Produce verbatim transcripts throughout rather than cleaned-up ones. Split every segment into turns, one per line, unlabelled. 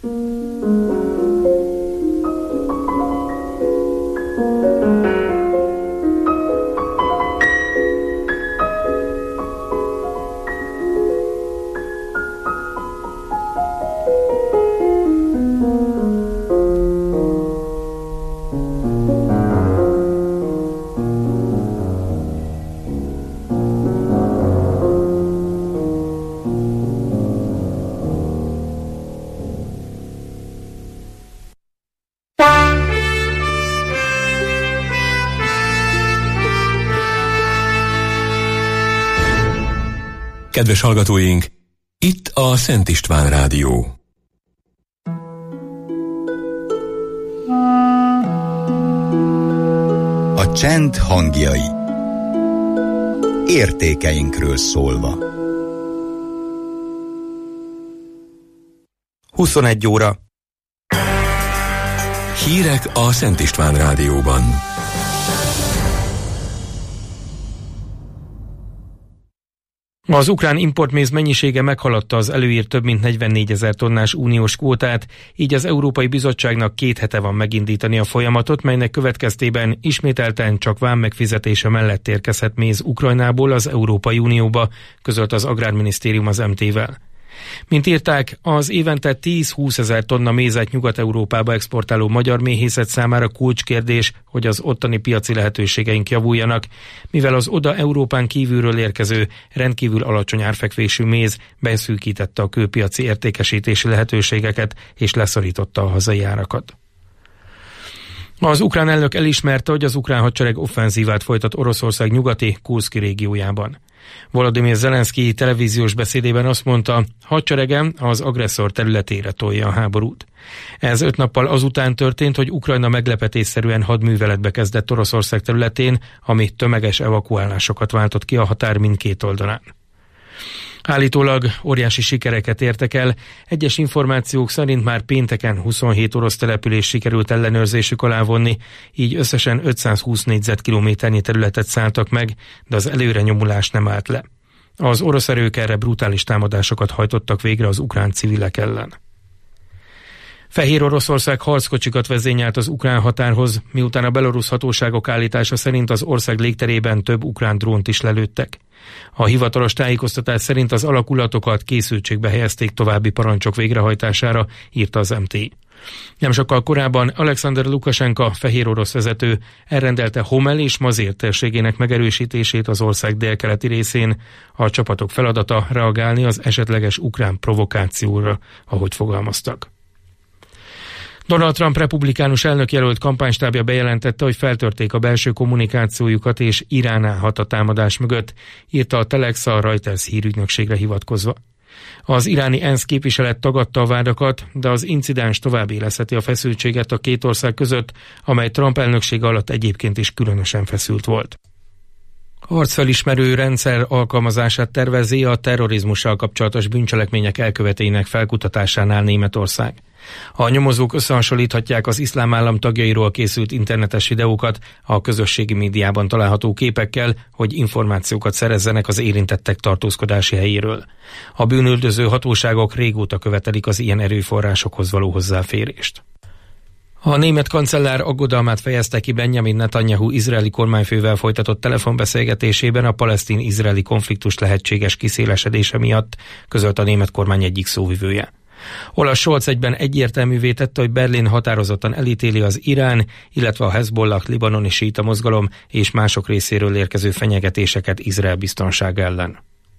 Kedves hallgatóink, itt a Szent István Rádió.
A csend hangjai. Értékeinkről szólva.
huszonegy óra.
Hírek a Szent István Rádióban.
Az ukrán importméz mennyisége meghaladta az előírt több mint negyvennégyezer tonnás uniós kvótát, így az Európai Bizottságnak két hete van megindítani a folyamatot, melynek következtében ismételten csak vám megfizetése mellett érkezhet méz Ukrajnából az Európai Unióba, közölt az Agrárminisztérium az em té-vel. Mint írták, az évente tíz-húsz ezer tonna mézet Nyugat-Európába exportáló magyar méhészet számára kulcskérdés, hogy az ottani piaci lehetőségeink javuljanak, mivel az oda Európán kívülről érkező, rendkívül alacsony árfekvésű méz beszűkítette a kőpiaci értékesítési lehetőségeket és leszorította a hazai árakat. Az ukrán elnök elismerte, hogy az ukrán hadsereg offenzívát folytat Oroszország nyugati Kurszki régiójában. Volodymyr Zelenszky televíziós beszédében azt mondta, hadseregem az agresszor területére tolja a háborút. Ez öt nappal azután történt, hogy Ukrajna meglepetésszerűen hadműveletbe kezdett Oroszország területén, ami tömeges evakuálásokat váltott ki a határ mindkét oldalán. Állítólag óriási sikereket értek el, egyes információk szerint már pénteken huszonhét orosz település sikerült ellenőrzésük alá vonni, így összesen ötszázhúsz négyzetkilométernyi területet szálltak meg, de az előre nyomulás nem állt le. Az orosz erők erre brutális támadásokat hajtottak végre az ukrán civilek ellen. Fehér Oroszország harckocsikat vezényelt az ukrán határhoz, miután a belorusz hatóságok állítása szerint az ország légterében több ukrán drónt is lelőttek. A hivatalos tájékoztatás szerint az alakulatokat készültségbe helyezték további parancsok végrehajtására, írta az em té. Nem sokkal korábban Alexander Lukasenka, fehér orosz vezető elrendelte Homel és Mazér térségének megerősítését az ország délkeleti részén. A csapatok feladata reagálni az esetleges ukrán provokációra, ahogy fogalmaztak. Donald Trump republikánus elnökjelölt kampánystábja bejelentette, hogy feltörték a belső kommunikációjukat és Irán állhat a támadás mögött, írta a Telex a Reuters hírügynökségre hivatkozva. Az iráni ENSZ képviselet tagadta a vádakat, de az incidens tovább éleszheti a feszültséget a két ország között, amely Trump elnöksége alatt egyébként is különösen feszült volt. Arcfelismerő rendszer alkalmazását tervezi a terrorizmussal kapcsolatos bűncselekmények elkövetőinek felkutatásánál Németország. A nyomozók összehasonlíthatják az iszlám állam tagjairól készült internetes videókat a közösségi médiában található képekkel, hogy információkat szerezzenek az érintettek tartózkodási helyéről. A bűnüldöző hatóságok régóta követelik az ilyen erőforrásokhoz való hozzáférést. A német kancellár aggodalmát fejezte ki Benjamin Netanyahu izraeli kormányfővel folytatott telefonbeszélgetésében a palesztin-izraeli konfliktus lehetséges kiszélesedése miatt, közölt a német kormány egyik szóvivője. Olaf Scholz egyben egyértelművé tette, hogy Berlin határozottan elítéli az Irán, illetve a Hezbollah libanoni síita mozgalom és mások részéről érkező fenyegetéseket Izrael biztonsága ellen.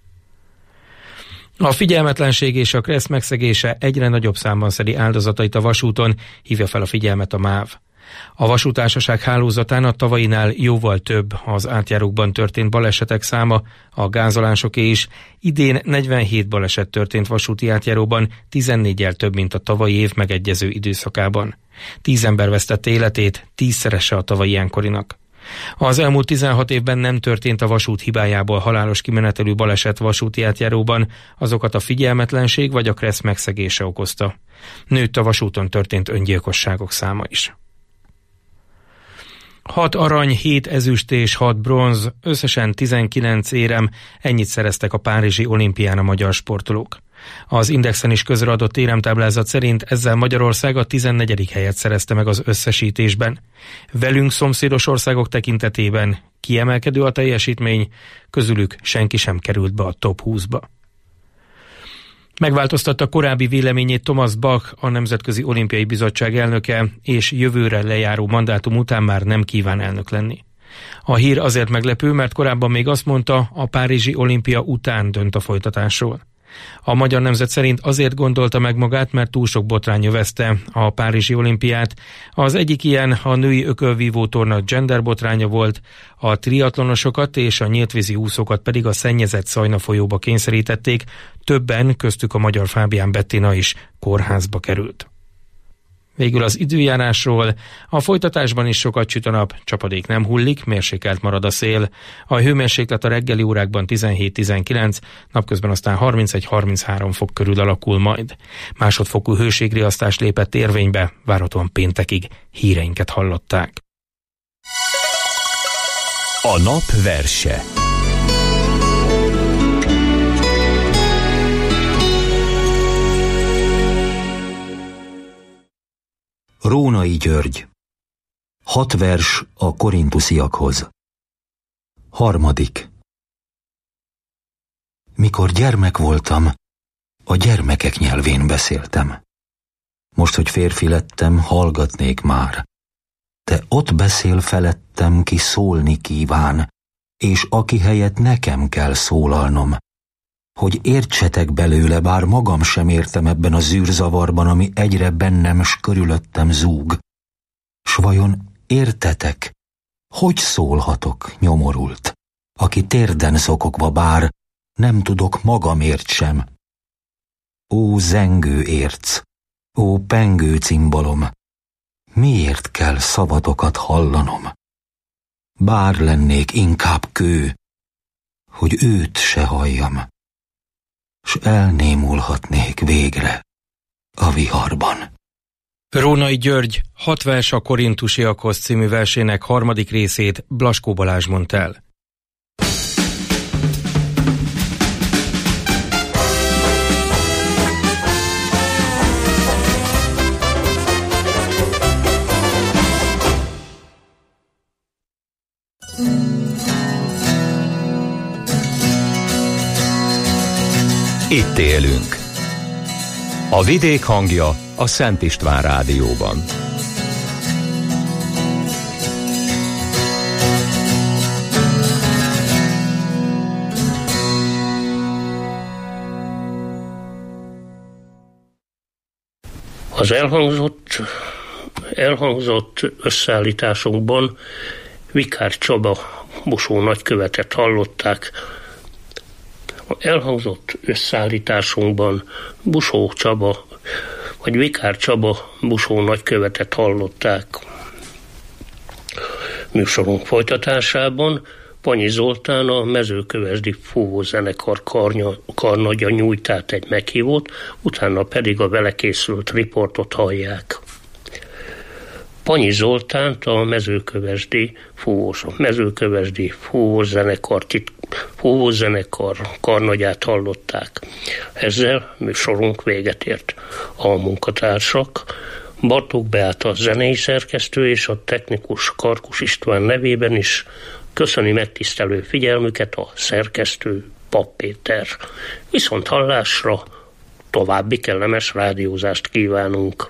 A figyelmetlenség és a kressz megszegése egyre nagyobb számban szedi áldozatait a vasúton, hívja fel a figyelmet a MÁV. A vasútársaság hálózatán a tavainál jóval több az átjárókban történt balesetek száma, a gázolánsoké is. Idén negyvenhét baleset történt vasúti átjáróban, tizennégyel több, mint a tavalyi év megegyező időszakában. Tíz ember vesztette életét, tízszerese a tavalyi ilyenkorinak. Az elmúlt tizenhat évben nem történt a vasút hibájából halálos kimenetelű baleset vasúti átjáróban, azokat a figyelmetlenség vagy a kressz megszegése okozta. Nőtt a vasúton történt öngyilkosságok száma is. Hat arany, hét ezüst és hat bronz, összesen tizenkilenc érem, ennyit szereztek a párizsi olimpián a magyar sportolók. Az Indexen is közreadott éremtáblázat szerint ezzel Magyarország a tizennegyedik helyet szerezte meg az összesítésben. Velünk szomszédos országok tekintetében kiemelkedő a teljesítmény, közülük senki sem került be a top húszba. Megváltoztatta korábbi véleményét Thomas Bach, a Nemzetközi Olimpiai Bizottság elnöke, és jövőre lejáró mandátum után már nem kíván elnök lenni. A hír azért meglepő, mert korábban még azt mondta, a párizsi olimpia után dönt a folytatásról. A Magyar Nemzet szerint azért gondolta meg magát, mert túl sok botrány övezte a párizsi olimpiát. Az egyik ilyen a női ökölvívó torna gender botránya volt, a triatlonosokat és a nyíltvízi úszókat pedig a szennyezett Szajna folyóba kényszerítették, többen, köztük a magyar Fábián Bettina is kórházba került. Végül az időjárásról. A folytatásban is sokat süt a nap, csapadék nem hullik, mérsékelt marad a szél. A hőmérséklet a reggeli órákban tizenhét-tizenkilenc, napközben aztán harmincegy-harminchárom fok körül alakul majd. Másodfokú hőségriasztás lépett érvénybe, várhatóan péntekig. Híreinket hallották.
A nap verse. Rónai György. Hat vers a korintusziakhoz. Harmadik. Mikor gyermek voltam, a gyermekek nyelvén beszéltem. Most, hogy férfi lettem, hallgatnék már. Te ott beszél felettem, ki szólni kíván, és aki helyett nekem kell szólalnom. Hogy értsetek belőle, bár magam sem értem ebben a zűrzavarban, ami egyre bennem s körülöttem zúg. S vajon értetek, hogy szólhatok nyomorult, aki térden szokogva bár, nem tudok magamért sem. Ó zengő érc, ó pengő cimbalom, miért kell szavatokat hallanom? Bár lennék inkább kő, hogy őt se halljam, s elnémulhatnék végre a viharban.
Rónai György Hat vers a korintusiakhoz című versének harmadik részét Blaskó Balázs mondta el.
Itt élünk. A vidék hangja a Szent István Rádióban.
Az elhangzott, elhangzott összeállításunkban Vikár Csaba Busó nagykövetet hallották. Elhangzott összeállításunkban Busó Csaba, vagy Vikár Csaba Busó nagykövetet hallották. Műsorunk folytatásában Panyi Zoltán, a Mezőkövesdi Fúvózenekar karnagya nyújt át egy meghívót, utána pedig a vele készült riportot hallják. Panyi Zoltánt, a Mezőkövesdi Fúvós, Mezőkövesdi Fúvózenekar, Fúvózenekar karnagyát hallották. Ezzel műsorunk véget ért. A munkatársak Bartók Beáta zenei szerkesztő és a technikus Karkus István nevében is köszöni megtisztelő figyelmüket a szerkesztő Papp Péter. Viszont hallásra, további kellemes rádiózást kívánunk.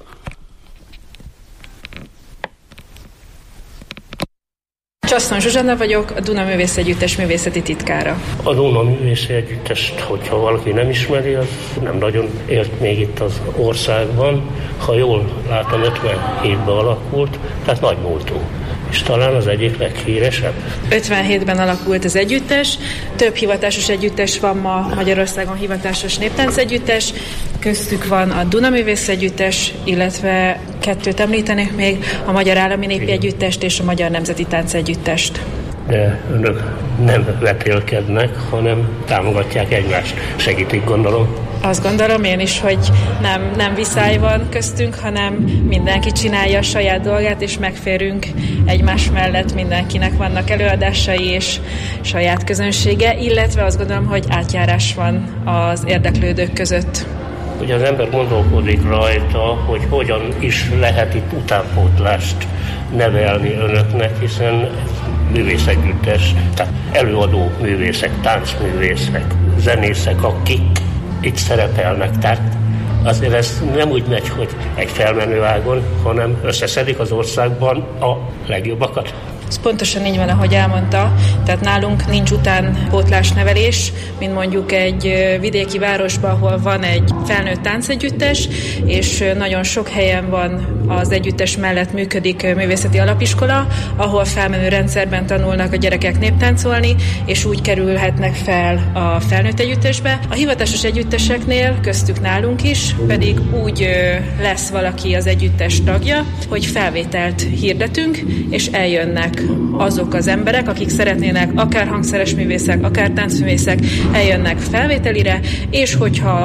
Csasszon Zsuzsanna vagyok, a Duna Művész Együttes művészeti titkára.
A Duna Művész Együttest, hogyha valaki nem ismeri, az nem nagyon élt még itt az országban. Ha jól látom, ötven évben alakult, tehát nagy múltú. És talán az egyik leghíresebb.
ötvenhétben alakult az együttes, több hivatásos együttes van ma Magyarországon, hivatásos néptánc együttes, köztük van a Duna Művész Együttes, illetve kettőt említenék még, a Magyar Állami Népi Együttest és a Magyar Nemzeti Tánc Együttest.
De önök nem vetélkednek, hanem támogatják egymást. Segítik, gondolom.
Azt gondolom én is, hogy nem, nem viszály van köztünk, hanem mindenki csinálja a saját dolgát, és megférünk egymás mellett, mindenkinek vannak előadásai és saját közönsége, illetve azt gondolom, hogy átjárás van az érdeklődők között.
Ugye az ember gondolkodik rajta, hogy hogyan is lehet itt utánpótlást nevelni önöknek, hiszen művészegyüttes, tehát előadó művészek, táncművészek, zenészek, akik itt szerepelnek. Tehát azért ez nem úgy megy, hogy egy felmenő ágon, hanem összeszedik az országban a legjobbakat.
Ez pontosan így van, ahogy elmondta, tehát nálunk nincs utánpótlásnevelés, mint mondjuk egy vidéki városban, ahol van egy felnőtt táncegyüttes, és nagyon sok helyen van az együttes mellett működik művészeti alapiskola, ahol felmenő rendszerben tanulnak a gyerekek néptáncolni, és úgy kerülhetnek fel a felnőtt együttesbe. A hivatásos együtteseknél, köztük nálunk is, pedig úgy lesz valaki az együttes tagja, hogy felvételt hirdetünk, és eljönnek azok az emberek, akik szeretnének akár hangszeres művészek, akár táncművészek, eljönnek felvételire, és hogyha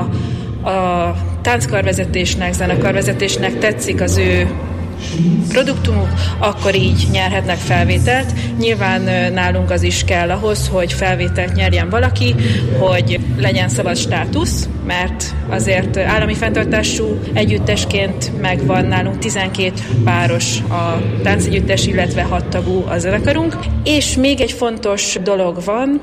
a tánckarvezetésnek, zenekarvezetésnek tetszik az ő produktumuk, akkor így nyerhetnek felvételt. Nyilván nálunk az is kell ahhoz, hogy felvételt nyerjen valaki, hogy legyen szabad státusz, mert azért állami fenntartású együttesként megvan nálunk tizenkét páros a táncegyüttes, illetve hat tagú a zenekarunk. És még egy fontos dolog van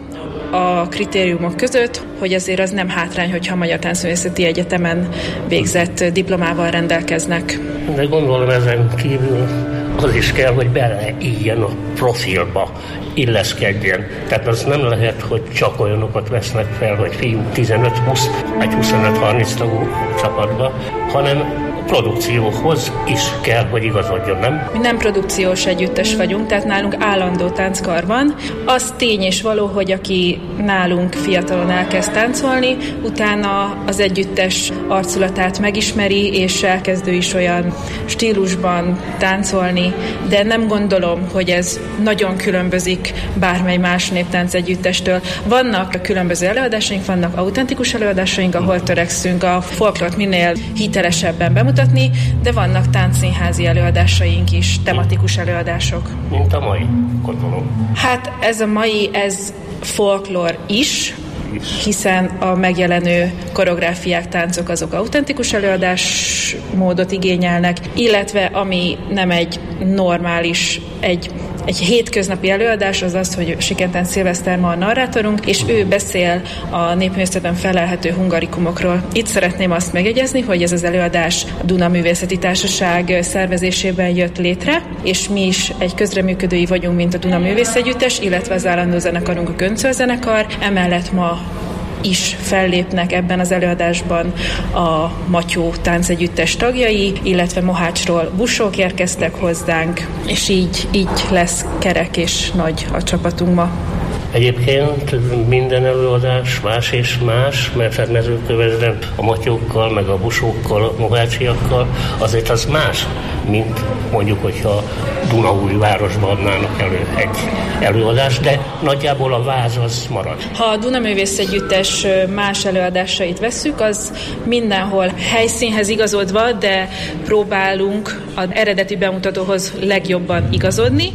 a kritériumok között, hogy azért az nem hátrány, hogyha a Magyar Táncművészeti Egyetemen végzett diplomával rendelkeznek.
De gondolom ezen kívül az is kell, hogy beleígyen a profilba, illeszkedjen. Tehát az nem lehet, hogy csak olyanokat vesznek fel, hogy fiú tizenöt-húsz, egy huszonöt-harminc tagú csapatba, hanem produkcióhoz is kell, hogy igazodjon, nem?
Mi nem produkciós együttes vagyunk, tehát nálunk állandó tánckar van. Az tény és való, hogy aki nálunk fiatalon elkezd táncolni, utána az együttes arculatát megismeri, és elkezdő is olyan stílusban táncolni, de nem gondolom, hogy ez nagyon különbözik bármely más néptánc együttestől. Vannak különböző előadásaink, vannak autentikus előadásaink, ahol törekszünk a folklort minél hitelesebben bemutatni, de vannak táncszínházi előadásaink is, tematikus előadások.
Mint a mai, gondolom.
Hát ez a mai, ez folklor is, hiszen a megjelenő koreográfiák, táncok azok autentikus előadás módot igényelnek, illetve ami nem egy normális, egy Egy hétköznapi előadás az az, hogy Sikentán Szilveszter ma a narrátorunk, és ő beszél a népművészetben felelhető hungarikumokról. Itt szeretném azt megjegyezni, hogy ez az előadás a Duna Művészeti Társaság szervezésében jött létre, és mi is egy közreműködői vagyunk, mint a Duna Művészegyüttes, illetve az állandó zenekarunk, a Göncöl zenekar. Emellett ma is fellépnek ebben az előadásban a Matyó táncegyüttes tagjai, illetve Mohácsról busók érkeztek hozzánk, és így, így lesz kerek és nagy a csapatunk ma.
Egyébként minden előadás más és más, mert Mezőkövesden a matyókkal, meg a busókkal, a mohácsiakkal, azért az más, mint mondjuk, hogyha Dunaújvárosban adnának elő egy előadást, de nagyjából a váz az marad.
Ha a Duna Művészegyüttes más előadásait vesszük, az mindenhol helyszínhez igazodva, de próbálunk az eredeti bemutatóhoz legjobban igazodni.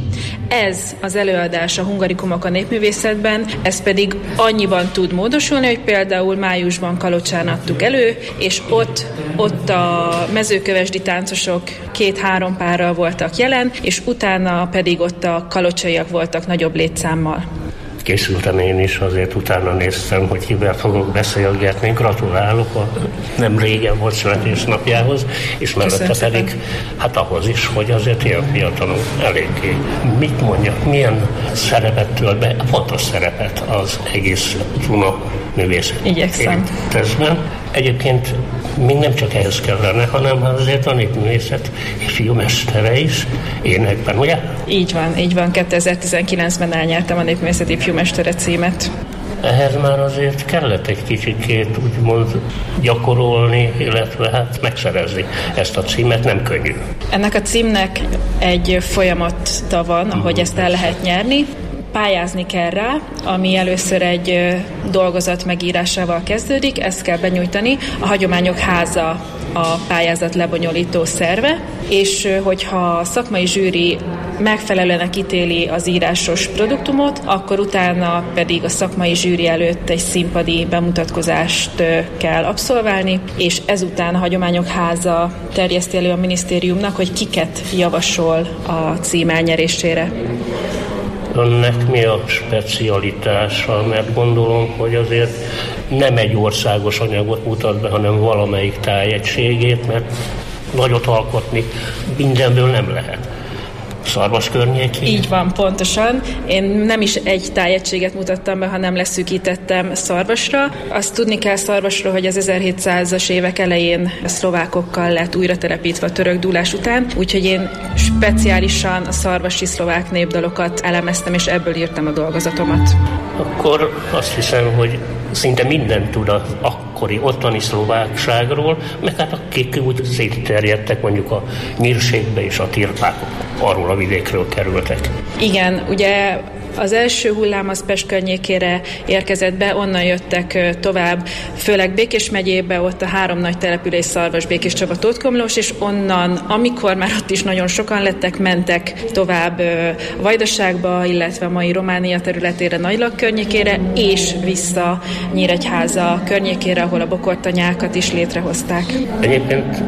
Ez az előadás a Hungarikumok a népművészetben, ez pedig annyiban tud módosulni, hogy például májusban Kalocsán adtuk elő, és ott, ott a mezőkövesdi táncosok két-három párral voltak jelen, és utána pedig ott a kalocsaiak voltak nagyobb létszámmal.
Készültem én is, azért utána néztem, hogy kivel fogok beszélgetni. Gratulálok a nem régen volt születésnapjához, és mellette pedig hát ahhoz is, hogy azért ilyen fiatalon eléggé. Mit mondjak, milyen szerepet tölt be, fontos szerepet az egész Duna művészet.
Igyekszem.
Egyébként még nem csak ehhez kellene, hanem azért a népművészet fiúmestere is énekben, ugye?
Így van, így van. kétezer-tizenkilencben elnyertem a népművészeti fiúmestere címet.
Ehhez már azért kellett egy kicsikét úgymond gyakorolni, illetve hát megszerezni ezt a címet, nem könnyű.
Ennek a címnek egy folyamata van, ahogy ezt el lehet nyerni. pályázni kell rá, ami először egy dolgozat megírásával kezdődik, ezt kell benyújtani. A Hagyományok Háza a pályázat lebonyolító szerve, és hogyha a szakmai zsűri megfelelően ítéli az írásos produktumot, akkor utána pedig a szakmai zsűri előtt egy színpadi bemutatkozást kell abszolválni, és ezután a Hagyományok Háza terjeszti elő a minisztériumnak, hogy kiket javasol a cím elnyerésére.
Önnek mi a specialitása? Mert gondolom, hogy azért nem egy országos anyagot mutat be, hanem valamelyik tájegységét, mert nagyot alkotni mindenből nem lehet. Szarvas környékén?
Így van, pontosan. Én nem is egy tájegységet mutattam be, hanem leszűkítettem Szarvasra. Azt tudni kell Szarvasról, hogy az ezerhétszázas évek elején a szlovákokkal lett újra telepítve a török dúlás után, úgyhogy én speciálisan a szarvasi szlovák népdalokat elemeztem, és ebből írtam a dolgozatomat.
Akkor azt hiszem, hogy szinte mindent tud az akkori ottani szlovákságról, meg hát akik úgy szétterjedtek mondjuk a Nyírségbe és a Tirpákok arról a vidékről kerültek.
Igen, ugye az első hullám az Pest környékére érkezett be, onnan jöttek tovább, főleg Békés megyébe, ott a három nagy település Szarvas, Békés Csaba, Tótkomlós, és onnan, amikor már ott is nagyon sokan lettek, mentek tovább a Vajdaságba, illetve a mai Románia területére, Nagylak környékére, és vissza Nyíregyháza környékére, ahol a bokortanyákat is létrehozták.
Egyébként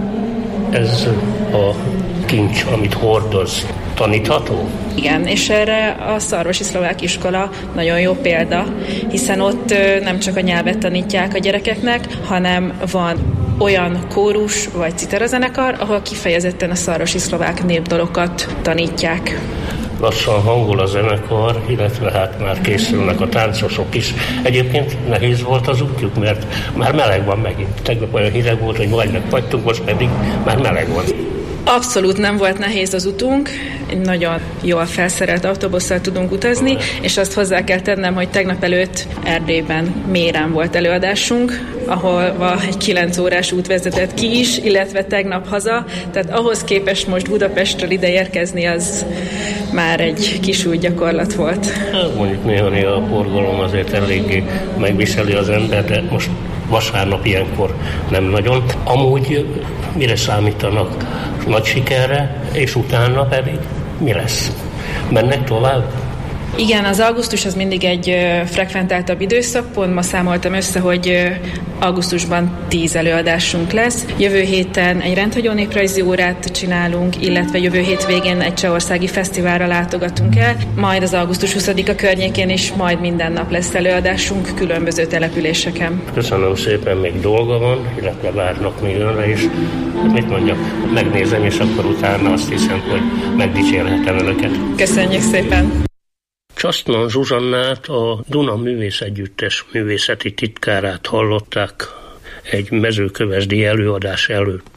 ez a kincs, amit hordoz, tanítható?
Igen, és erre a szarvasi szlovák iskola nagyon jó példa, hiszen ott nem csak a nyelvet tanítják a gyerekeknek, hanem van olyan kórus vagy citerazenekar, ahol kifejezetten a szarvasi szlovák népdalokat tanítják.
Lassan hangol a zenekar, illetve hát már készülnek a táncosok is. Egyébként nehéz volt az útjuk, mert már meleg van megint. Tegnap olyan hideg volt, hogy majd megfagytunk, most pedig már meleg van.
Abszolút nem volt nehéz az utunk, nagyon jól felszerelt autóbusszal tudunk utazni, és azt hozzá kell tennem, hogy tegnap előtt Erdélyben Mérán volt előadásunk, ahol egy kilenc órás út vezetett ki is, illetve tegnap haza, tehát ahhoz képest most Budapestről ide érkezni, az már egy kis új gyakorlat volt.
Mondjuk néha-néha a forgalom azért eléggé megviseli az ember, de most vasárnap ilyenkor nem nagyon. Amúgy mire számítanak? Nagy sikerre, és utána pedig mi lesz? Mennek tovább?
Igen, az augusztus az mindig egy frekventáltabb időszak, pont ma számoltam össze, hogy augusztusban tíz előadásunk lesz. Jövő héten egy rendhagyó néprajzi órát csinálunk, illetve jövő hétvégén egy csehországi fesztiválra látogatunk el, majd az augusztus huszadika környékén is majd minden nap lesz előadásunk különböző településeken.
Köszönöm szépen, még dolga van, illetve várnak még önre is. Mit mondjak, megnézem, és akkor utána azt hiszem, hogy megdicsérhetem önöket.
Köszönjük szépen!
Csasztman Zsuzsannát, a Duna Művészegyüttes művészeti titkárát hallották egy mezőkövesdi előadás előtt.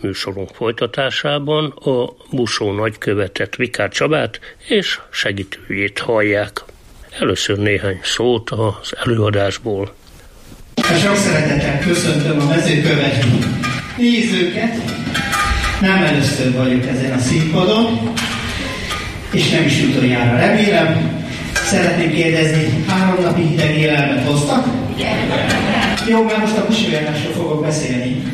műsorunk folytatásában a Busó nagykövetet, Vikár Csabát és segítőjét hallják. Először néhány szót az előadásból.
Sok szeretettel köszöntöm a mezőköveti nézőket. Nem először vagyok ezen a színpadon, és nem is utoljára, remélem. Szeretném kérdezni, három napi hideg élelmet hoztak? Igen. Jó, mert most a busójárásról fogok beszélni.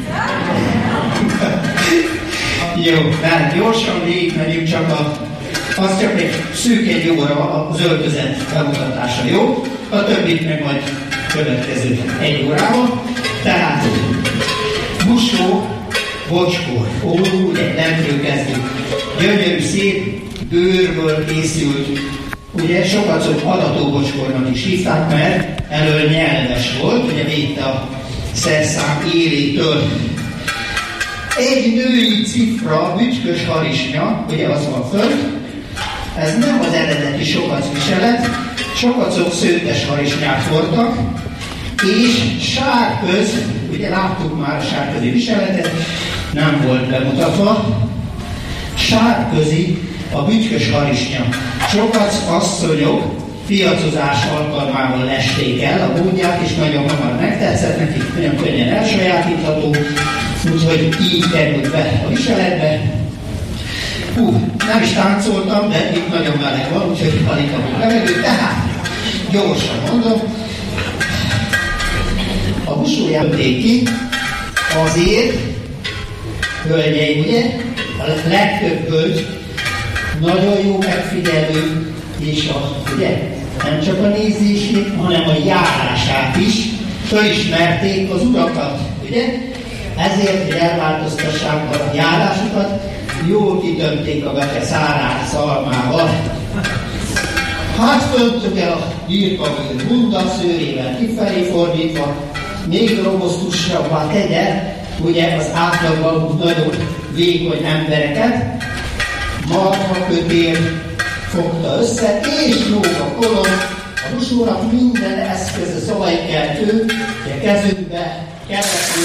Jó, tehát gyorsan végigmegyünk, csak a, az csak egy szűk egy óra az öltözet bemutatása, jó? A többit meg majd következő egy órában. Tehát busó, bocskor, ó, ugye lentről kezdjük. Gyönyörű, szép bőrből készült, ugye sokat szok adatóbocskornak is hívták, mert elől nyelves volt, ugye védte a szerszám élétől. Egy női cifra, bütykös harisnya, ugye az van fönt, ez nem az eredeti sokac viselet, sokacok szőttes harisnyát hordtak, és sárköz, ugye láttuk már a sárközi viseletet, nem volt bemutatva, sárközi a bütykös harisnya. Sokac asszonyok piacozás alkalmával lesték el a búgyát, és nagyon hamar megtetszett nekik, nagyon könnyen elsajátítható, úgyhogy így került be a viseletbe. Hú, nem is táncoltam, de itt nagyon meleg van, úgyhogy alig kapunk levegőt, tehát gyorsan mondom, a busóját ki, azért, hölgyeim, ugye, a legtöbb hölgy nagyon jó megfigyelő, és a, ugye, nem csak a nézését, hanem a járását is fölismerték az urakat, ugye? Ezért, hogy elváltoztassák a járásukat, jól kitömték a beke szárát szalmával. Hát fönt ugye a gyírkabőr bunda szőrével kifelé fordítva, még robosztusabbá tegye, ugye az átlagban nagyon vékony embereket, marha kötél fogta össze, és lóg a kolom, a busónak minden eszköze szavaikeltő, a kezünkbe, kerekő.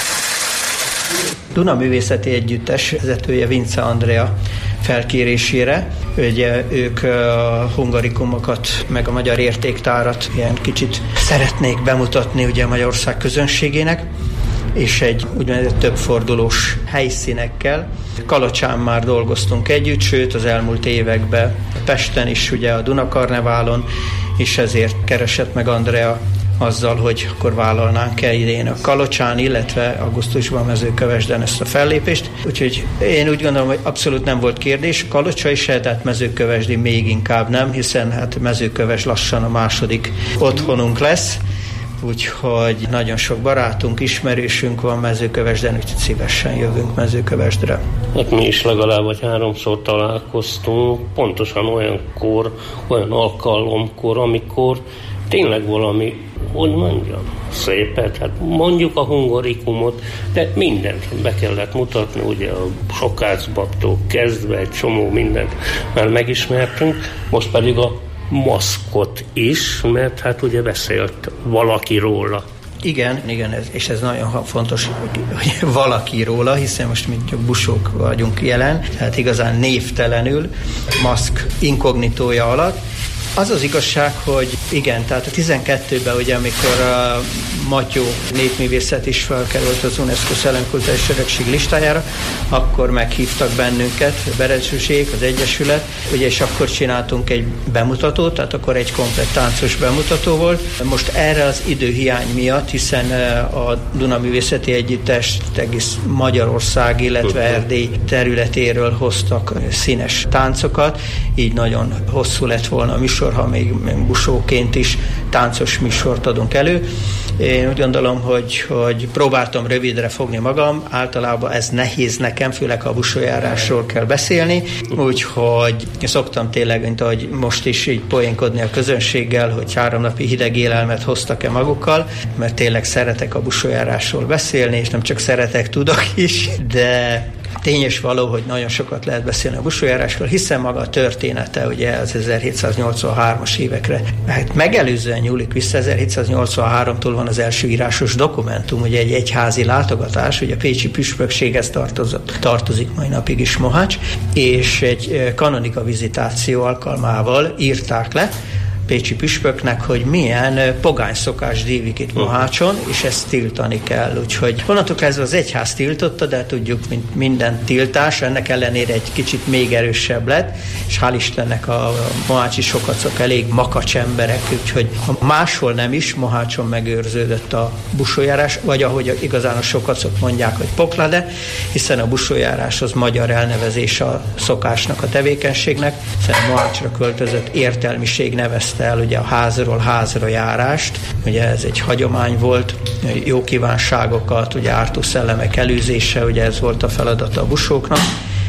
Duna Művészeti Együttes vezetője Vince Andrea felkérésére, ugye ők a hungarikumokat, meg a magyar értéktárat ilyen kicsit szeretnék bemutatni ugye Magyarország közönségének, és egy úgynevezett többfordulós helyszínekkel. Kalocsán már dolgoztunk együtt, sőt az elmúlt években Pesten is, ugye a Dunakarneválon, és ezért keresett meg Andrea azzal, hogy akkor vállalnánk-e idén a Kalocsán, illetve augusztusban Mezőkövesden ezt a fellépést. Úgyhogy én úgy gondolom, hogy abszolút nem volt kérdés. Kalocsa is se, tehát Mezőkövesdi még inkább nem, hiszen hát Mezőköves lassan a második otthonunk lesz. Úgyhogy nagyon sok barátunk, ismerősünk van Mezőkövesden, úgyhogy szívesen jövünk Mezőkövesdre.
Hát mi is legalább vagy háromszor találkoztunk, pontosan olyankor, olyan alkalomkor, amikor tényleg valami, hogy mondjam, szépet, hát mondjuk a hungarikumot, de mindent be kellett mutatni, ugye a sokácbaktól kezdve egy csomó mindent már megismertünk, most pedig a maszkot is, mert hát ugye beszélt valaki róla.
Igen, igen, ez, és ez nagyon fontos, hogy valaki róla, hiszen most mi csak busók vagyunk jelen, tehát igazán névtelenül, maszk inkognitója alatt. Az az igazság, hogy igen, tehát a tizenkettőben, ugye, amikor a Matyó népművészet is felkerült az UNESCO Szellemkulturális Örökség listájára, akkor meghívtak bennünket, a Berezsőség, az Egyesület, ugye, és akkor csináltunk egy bemutatót, tehát akkor egy komplett táncos bemutató volt. Most erre az időhiány miatt, hiszen a Duna Művészeti Együttest egész Magyarország, illetve Erdély területéről hoztak színes táncokat, így nagyon hosszú lett volna a műsor, ha még busóként is táncos műsort adunk elő. Én úgy gondolom, hogy, hogy próbáltam rövidre fogni magam, általában ez nehéz nekem, főleg ha a busójárásról kell beszélni, úgyhogy szoktam tényleg, mint ahogy most is így poénkodni a közönséggel, hogy három napi hideg élelmet hoztak-e magukkal, mert tényleg szeretek a busójárásról beszélni, és nem csak szeretek, tudok is, de Tény és való, hogy nagyon sokat lehet beszélni a busójárásról, hiszen maga a története ugye az ezerhétszáznyolcvanhármas évekre hát megelőzően nyúlik vissza. ezerhétszáznyolcvanháromtól van az első írásos dokumentum, ugye egy egyházi látogatás, ugye a pécsi püspökséghez tartozott, tartozik mai napig is Mohács, és egy kanonika vizitáció alkalmával írták le pécsi püspöknek, hogy milyen pogány szokás dívik itt Mohácson, és ezt tiltani kell. Úgyhogy onnantól kezdve az egyház tiltotta, de tudjuk, mint minden tiltás, ennek ellenére egy kicsit még erősebb lett, és hál' Istennek a mohácsi sokacok elég makacs emberek, úgyhogy ha máshol nem is, Mohácson megőrződött a busójárás, vagy ahogy igazán a sokacok mondják, hogy poklade, hiszen a busójárás az magyar elnevezés a szokásnak, a tevékenységnek, hiszen Mohácsra költözött értelmiség nevezte el ugye a házról házra járást, ugye ez egy hagyomány volt, jó kívánságokat, ugye ártó szellemek elűzése, ugye ez volt a feladata a busóknak,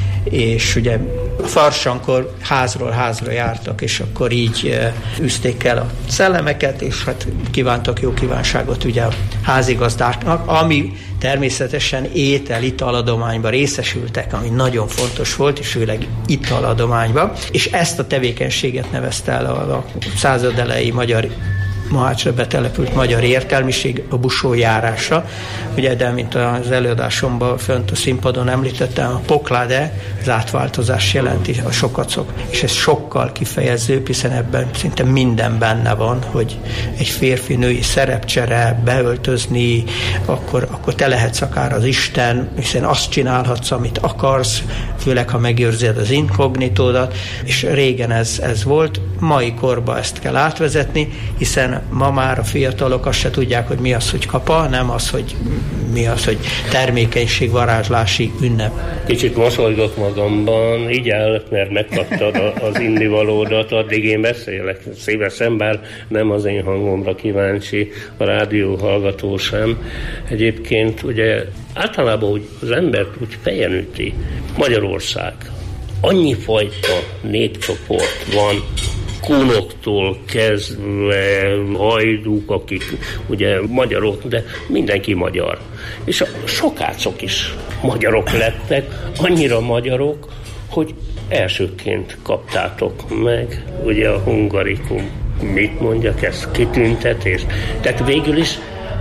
és ugye a farsankor házról házra jártak, és akkor így e, üzték el a szellemeket, és hát kívántak jó kívánságot ugye a házigazdáknak, ami természetesen étel, italadományban részesültek, ami nagyon fontos volt, és főleg italadományban, és ezt a tevékenységet nevezte el a, a század elejé magyar Mohácsra betelepült magyar értelmiség a busójárásra. Ugye, de mint az előadásomban fönt a színpadon említettem, a pokláde az átváltozás jelenti, a sokacok, és ez sokkal kifejezőbb, hiszen ebben szinte minden benne van, hogy egy férfi-női szerepcsere, beöltözni, akkor, akkor te lehetsz akár az Isten, hiszen azt csinálhatsz, amit akarsz, főleg, ha megőrzed az inkognitódat, és régen ez, ez volt, mai korban ezt kell átvezetni, hiszen ma már a fiatalok azt se tudják, hogy mi az, hogy kapa, nem az, hogy mi az, hogy termékenység, varázslási ünnep.
Kicsit mosolygok magamban, így áll, mert megkaptad az innivalódat, addig én beszélek szívesen, bár nem az én hangomra kíváncsi a rádió hallgató sem. Egyébként ugye általában úgy az embert úgy fejen üti Magyarország. Annyi fajta népcsoport van, kunoktól kezdve hajdúk, akik ugye magyarok, de mindenki magyar. És a sokácok is magyarok lettek, annyira magyarok, hogy elsőként kaptátok meg ugye a hungarikum. Mit mondjak, ez kitüntetés? Tehát végül is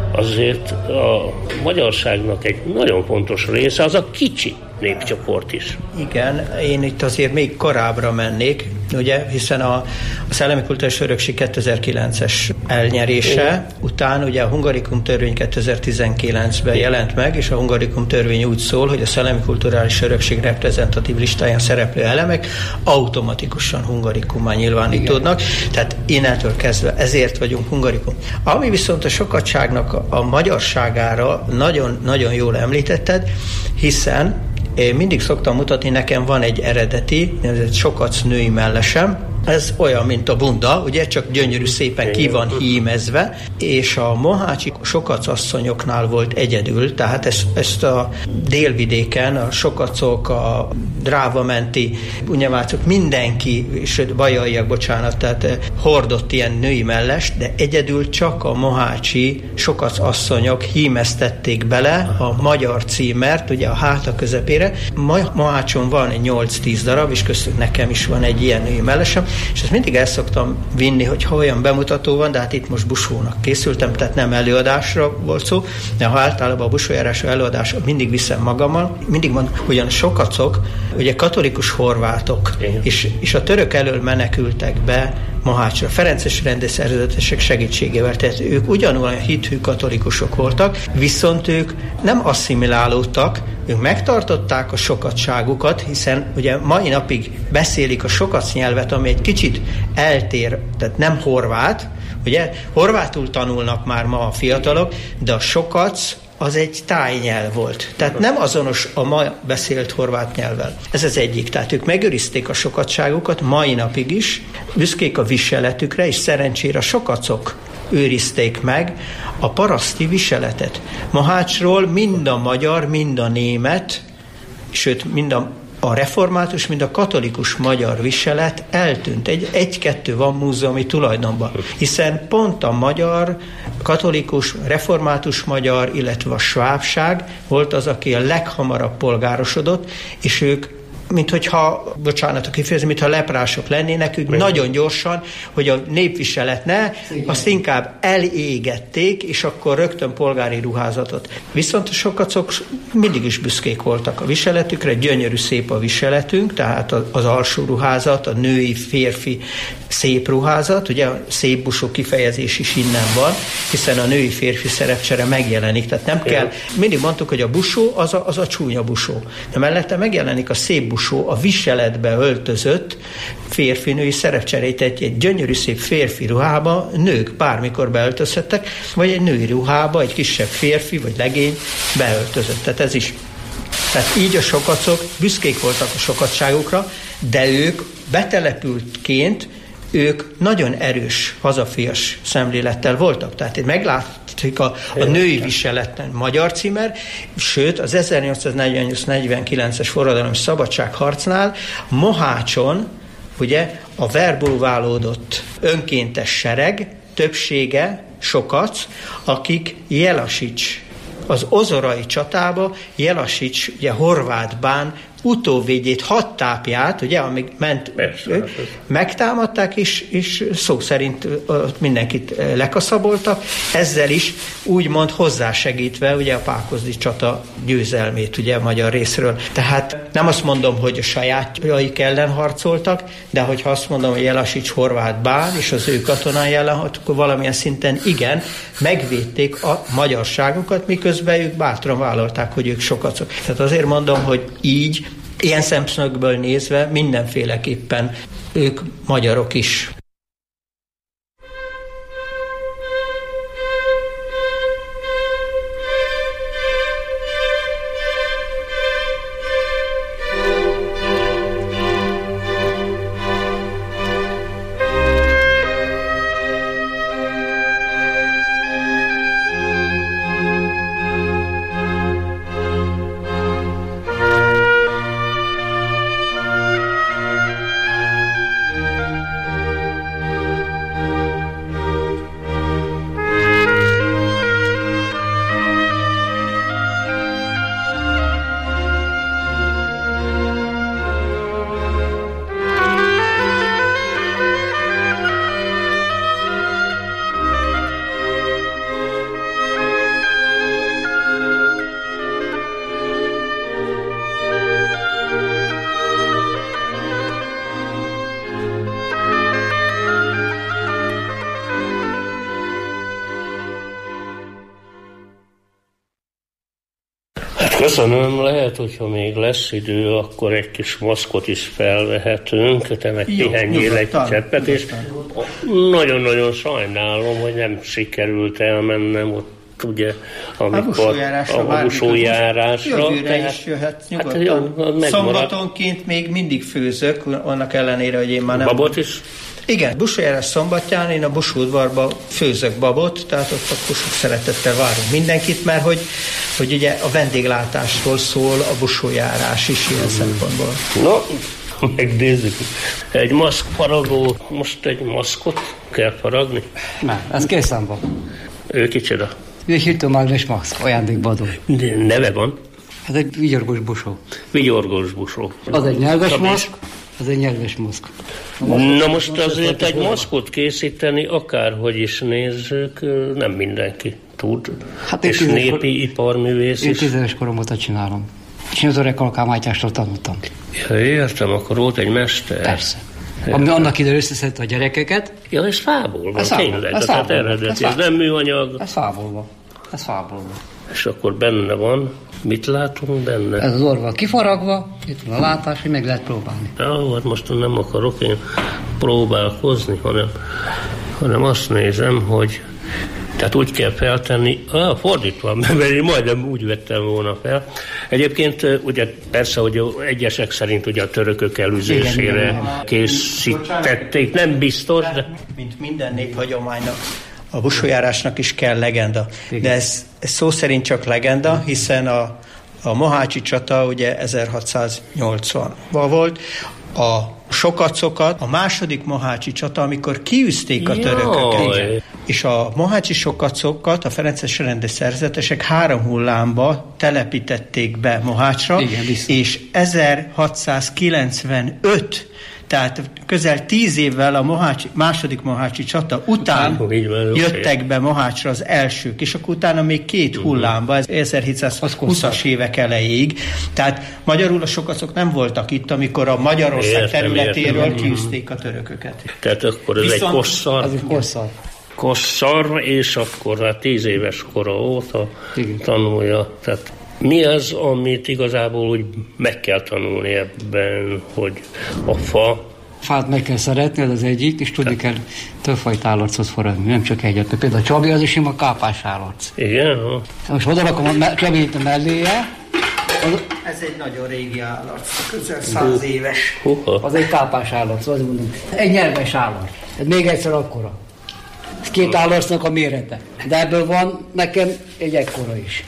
azért a magyarságnak egy nagyon fontos része az a kicsi népcsoport is.
Igen, én itt azért még korábbra mennék, ugye, hiszen a, a Szellemi Kulturális Örökség kétezer-kilences elnyerése Igen. után ugye a Hungarikum törvény kétezer-tizenkilencben Igen. jelent meg, és a Hungarikum törvény úgy szól, hogy a Szellemi Kulturális Örökség reprezentatív listáján szereplő elemek automatikusan hungarikummal nyilvánítódnak, Igen. tehát innentől kezdve ezért vagyunk hungarikum. Ami viszont a sokatságnak a, a magyarságára nagyon-nagyon jól említetted, hiszen én mindig szoktam mutatni, nekem van egy eredeti, ez sokac női mellesem, ez olyan, mint a bunda, ugye, csak gyönyörű szépen ki van hímezve, és a mohácsi sokac asszonyoknál volt egyedül, tehát ezt, ezt a délvidéken a sokacok, a drávamenti unyamácok, mindenki, sőt bajaiak, bocsánat, tehát hordott ilyen női mellest, de egyedül csak a mohácsi sokac asszonyok hímeztették bele a magyar címert, ugye a háta közepére. Ma, Mohácson van egy nyolc-tíz darab, és köztük nekem is van egy ilyen női mellesem, és ezt mindig el szoktam vinni, hogy ha olyan bemutató van, de hát itt most busónak készültem, tehát nem előadásra volt szó, de ha általában a busójárásra előadás, mindig viszem magammal, mindig mondom, hogy a sokacok, ugye katolikus horvátok, és, és a török elől menekültek be Mohácsra, ferences rendszerzetesek segítségével, tehát ők ugyanolyan hithű katolikusok voltak, viszont ők nem asszimilálódtak, ők megtartották a sokatságukat, hiszen ugye mai napig beszélik a sokac nyelvet, ami egy kicsit eltér, tehát nem horvát, ugye horvátul tanulnak már ma a fiatalok, de a sokac az egy tájnyelv volt. Tehát nem azonos a ma beszélt horvát nyelvvel. Ez az egyik. Tehát ők megőrizték a sokatságukat mai napig is, büszkék a viseletükre, és szerencsére a sokacok őrizték meg a paraszti viseletet. Mohácsról mind a magyar, mind a német, sőt, mind a a református, mint a katolikus magyar viselet eltűnt. Egy, egy-kettő van múzeumi tulajdonban, hiszen pont a magyar, katolikus, református magyar, illetve a svábság volt az, aki a leghamarabb polgárosodott, és ők mint hogyha, bocsánat a kifejezés, mintha leprások lennének, ők nagyon gyorsan, hogy a népviselet ne, azt inkább elégették, és akkor rögtön polgári ruházatot. Viszont a sokacok mindig is büszkék voltak a viseletükre, gyönyörű szép a viseletünk, tehát az alsó ruházat, a női, férfi szép ruházat, ugye a szép busó kifejezés is innen van, hiszen a női férfi szerepcsere megjelenik, tehát nem kell, mindig mondtuk, hogy a busó az a, az a csúnya busó, de mellette megjelenik a szép busó, a viseletbe öltözött férfi-női szerepcserét, egy, egy gyönyörű szép férfi ruhába nők bármikor beöltözhettek, vagy egy női ruhába egy kisebb férfi vagy legény beöltözött. Tehát ez is. Tehát így a sokacok büszkék voltak a sokatságukra, de ők betelepültként ők nagyon erős hazafias szemlélettel voltak. Tehát itt meglátjuk a, a női viseleten magyar címer, sőt az ezernyolcszáznegyvennyolc-negyvenkilences forradalom szabadságharcnál Mohácson ugye a verbulválódott önkéntes sereg többsége sokac, akik Jellasics, az ozorai csatába Jellasics, ugye Horváth bán utóvédjét, hadtápját, ugye, amíg ment, ő, megtámadták, és, és szó szerint mindenkit lekaszaboltak, ezzel is úgymond hozzásegítve ugye a pákozdi csata győzelmét ugye a magyar részről. Tehát nem azt mondom, hogy a sajátjaik ellen harcoltak, de hogyha azt mondom, hogy Jellasics Horváth bán és az ő katonái ellen, akkor valamilyen szinten igen, megvédték a magyarságukat, miközben ők bátran vállalták, hogy ők sokacok. Tehát azért mondom, hogy így ilyen szemszögből nézve mindenféleképpen ők magyarok is.
Köszönöm, lehet, hogyha még lesz idő, akkor egy kis maszkot is felvehetünk, te meg pihenjél egy cseppet, és nagyon-nagyon sajnálom, hogy nem sikerült elmennem ott, ugye, amikor a busójárásra.
Jövőre is jöhet nyugodtan. Hát, szombatonként még mindig főzök, annak ellenére, hogy én már nem...
Babot is?
Igen, busójárás szombatján én a busóudvarban főzök babot, tehát ott akkor sok szeretettel várunk mindenkit, mert hogy, hogy ugye a vendéglátásról szól a busójárás is ilyen szempontból.
No, megnézzük. Egy maszkfaragó, most egy maszkot kell faragni?
Nem, ez készen van.
Ő kicsoda?
Ő egy hirtomágnes maszk, ajándékba adó.
Neve van?
Ez egy vigyorgós busó.
Vigyorgós busó.
Az egy nyelves maszk. Ez egy nyelves maszk.
Na most azért egy maszkot készíteni, akárhogy is nézzük, nem mindenki tud. Hát és népi iparművész is.
Én tízeves korom óta csinálom. És az öreg kalkámátyástól tanultam.
Ja, értem, akkor volt egy mester.
Persze. Ami annak ide összeszedte a gyerekeket.
Ja, ez fából van, tényleg. Ez tehát eredeti, ez nem műanyag.
Ez fából van. Ez fából van.
És akkor benne van, mit látunk benne?
Ez az orva kifaragva, itt van a látás, hogy meg lehet próbálni.
Ja, hát most nem akarok én próbálkozni, hanem, hanem azt nézem, hogy tehát úgy kell feltenni, ah, fordítva, mert én majdnem úgy vettem volna fel. Egyébként ugye persze, hogy egyesek szerint ugye a törökök elűzésére készítették, nem biztos, de...
Mint minden néphagyománynak, a busójárásnak is kell legenda. De ez, ez szó szerint csak legenda, hiszen a A mohácsi csata ugye ezerhatszáznyolcvanban volt, a sokacokat, a második mohácsi csata, amikor kiűzték a törököket. És a mohácsi sokacokat a ferences rendes szerzetesek három hullámba telepítették be Mohácsra, igen, és ezerhatszázkilencvenöt, tehát közel tíz évvel a mohácsi, második mohácsi csata után van, jöttek be Mohácsra az elsők, és akkor utána még két hullámba, ez ezerhétszázhúszas évek elejéig. Tehát magyarul a sokacok nem voltak itt, amikor a Magyarország értem, területéről értem. kiűzték a törököket.
Tehát akkor ez Viszont, egy kosszar.
Ez egy kosszar.
Kosszar, és akkor hát tíz éves kora óta igen. tanulja. Tehát mi az, amit igazából úgy meg kell tanulni ebben, hogy a fa...
Fát meg kell szeretni, ez az egyik, és tudni kell többfajta állarcot forradni, nem csak egyet. Például a Csabi az is ima kápás állarc.
Igen?
Most odarakom a Csabi itt a melléje.
Az... Ez egy nagyon régi állarc, közel száz éves.
Uh-huh. Az egy kápás állarc, azt mondom. Egy nyerves állarc. Ez még egyszer akkora. Ez két állarcnak a mérete. De ebből van nekem egy ekkora is.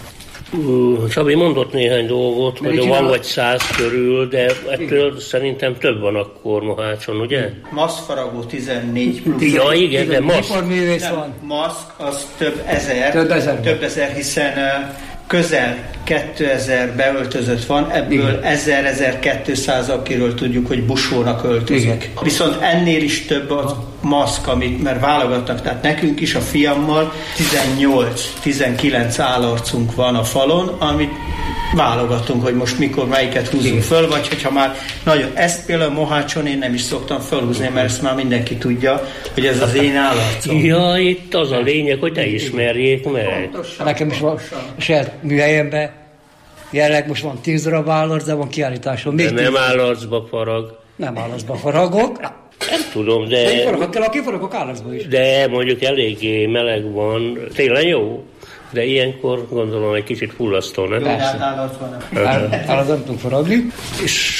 Uh, Csabi mondott néhány dolgot, hogy csinál... van vagy száz körül, de ettől igen. szerintem több van akkor Mohácson, ugye?
Maszkfaragó tizennégy plusz.
Ja, igen, de maszk.
van.
Maszk az több ezer,
több ezer,
több ezer hiszen uh, közel kétezer beöltözött van, ebből ezer-ezerkétszáz, akiről tudjuk, hogy busónak öltözik. Igen. Viszont ennél is több a maszk, amit mert válogatnak, tehát nekünk is a fiammal tizennyolc-tizenkilenc állarcunk van a falon, amit válogatunk, hogy most mikor melyiket húzunk föl, vagy hogyha már nagyon, ezt például Mohácson én nem is szoktam fölhúzni, mert ezt már mindenki tudja, hogy ez az én állarcom.
Ja, itt az a lényeg, hogy te ismerjék meg.
Pontosan. Nekem is van a saját műhelyemben, jelenleg most van tíz darab állarc, de van kiállításon.
De nem állarcba farag.
Nem állarcba faragok.
Nem tudom, de...
De faragok kell, aki faragok állarcba is.
De mondjuk eléggé meleg van, tényleg jó. De ilyenkor gondolom egy kicsit fullasztó, nem?
Persze. Állarc van.
Állarc nem tudunk faragni.
És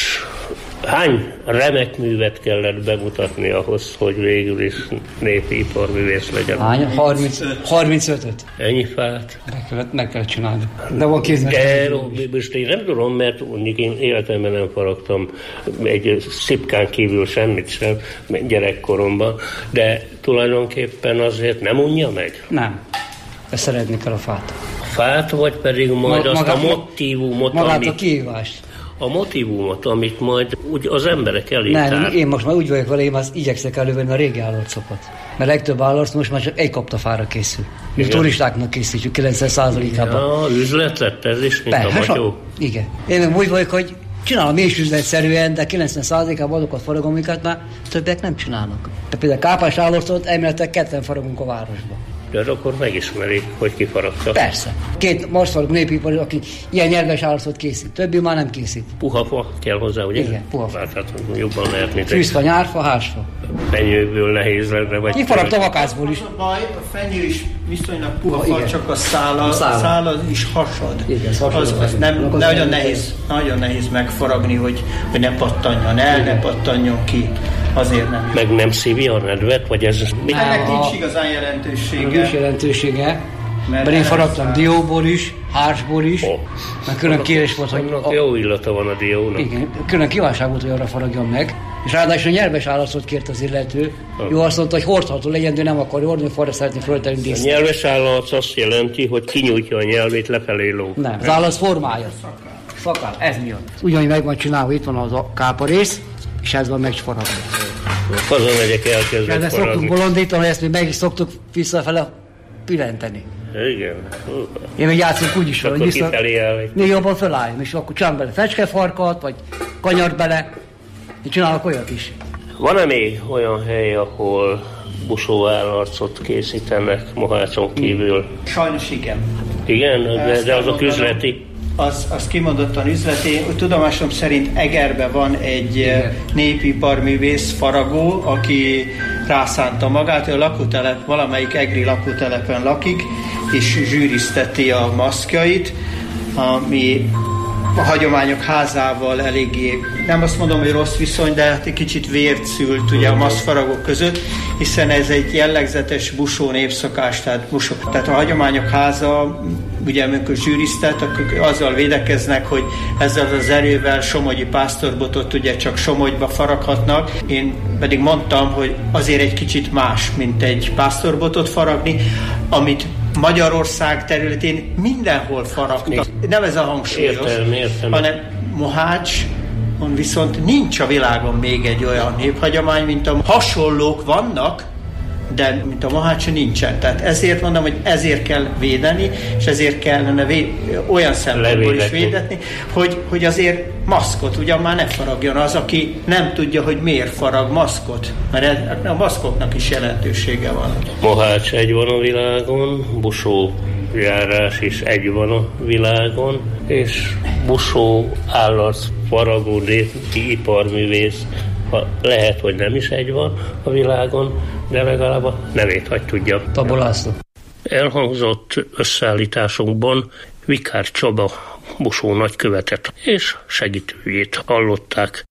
hány remek művet kellett bemutatni ahhoz, hogy végül is népi iparművész legyen?
Hány? harmincötöt.
Ennyi fát?
Meg kellett, meg kellett csinálni. De van kéznek.
De most én nem tudom, mert mondjuk én életemben nem faragtam egy szipkán kívül semmit sem gyerekkoromban, de tulajdonképpen azért nem unja meg?
Nem. De szeretni kell a fát.
A fát, vagy pedig majd Ma, azt magát, a motívumot,
magát
amit...
a kihívást.
A motívumot, amit majd úgy az emberek elé
Nem,
tár...
én most már úgy vagyok vele, én már igyekszek elővenni a régi állarcokat. Mert legtöbb állarc most már csak egy kaptafára készül. Mi turistáknak készítjük kilencven százalékában.
Ja, üzlet lett ez is, mint Be, a matyó.
Igen. Én meg úgy vagyok, hogy csinálom és üzletszerűen, de kilencven százalékában azokat faragom, amiket már többek nem csinálnak. De például kápás állarcot elméletileg ketten faragunk a városba.
De akkor megismerik, hogy ki faragta.
Persze. Két maszfarok népipari, aki ilyen nyerges állarcot készít. Többi már nem készít.
Puha fa kell hozzá, ugye?
Igen, puha fa.
Hát, hát jobban lehet, mint
fűzfa, egy... nyárfa, házfa.
Fenyőből nehéz lenne, vagy...
Kifaragta vakászból is.
A baj, a fenyő is viszonylag puha fa, igen. Csak a szála, a szála. szála is hasad.
Igen, hasad
az, az nem, az nagyon, nehéz, nagyon nehéz megfaragni, hogy, hogy ne pattanjon el, igen. ne pattanjon ki. Azért nem.
Meg nem szívja a nedvet, vagy ez...
Mi? Ennek nincs igazán jelentősége.
Nincs jelentősége, mert, mert én faragtam dióból is, hársból is, oh. Mert külön kérés volt, hogy...
A... Jó illata van a diónak.
Igen, külön kívánság volt, hogy arra faragjam meg, és ráadásul nyelves állarcot kért az illető. Oh. Jó, azt mondta, hogy hordható legyen, de nem akarja hordani, hogy arra szeretné föltenni díszt.
A nyelves állarc azt jelenti, hogy kinyújtja a nyelvét lefelé ló.
Nem, az állarc formája. Szakál, ez miatt. Ugyanúgy meg van csinálva, itt van az a káparész, és ez van megfaragva.
Hazamegyek, elkezdek
faragni. Szoktunk bolondítani, ezt még meg is szoktuk visszafele pillenteni.
Igen.
Én még játszunk úgy is,
hogy vissza...
még jobban fölálljon, és akkor csinálom bele fecskefarkat, vagy kanyart bele. Én csinálok olyat is.
Van-e még olyan hely, ahol busóállarcot készítenek Mohácson kívül?
Sajnos igen.
Igen? De, de azok üzleti?
Az, az kimondottan üzleti. Tudomásom szerint Egerben van egy igen. népiparművész, faragó, aki rászánta magát, ő a lakótelep, valamelyik egri lakótelepen lakik, és zsűrizteti a maszkjait, ami a hagyományok házával eléggé, nem azt mondom, hogy rossz viszony, de egy kicsit vért szült ugye a maszkfaragók között, hiszen ez egy jellegzetes busó népszokás, tehát, busó, tehát a hagyományok háza ugye amikor zsűriztet, akkor azzal védekeznek, hogy ezzel az erővel somogyi pásztorbotot ugye csak Somogyba faraghatnak. Én pedig mondtam, hogy azért egy kicsit más, mint egy pásztorbotot faragni, amit Magyarország területén mindenhol faragtak. Nem ez a hangsúlyos,
értem, értem.
hanem Mohács, viszont nincs a világon még egy olyan néphagyomány, mint a hasonlók vannak, de mint a Mohácsa nincsen. Tehát ezért mondom, hogy ezért kell védeni, és ezért kellene vé- olyan szempontból is védetni, hogy, hogy azért maszkot ugyan már ne faragjon az, aki nem tudja, hogy miért farag maszkot, mert a maszkoknak is jelentősége van.
Mohács egy van a világon, Busó járás is egy van a világon, és Busó állat faragó népi iparművész, ha lehet, hogy nem is egy van a világon, de legalább a nevét hagy tudja.
Tabó László.
Elhangzott összeállításunkban Vikár Csaba Busó nagykövetet és segítőjét hallották.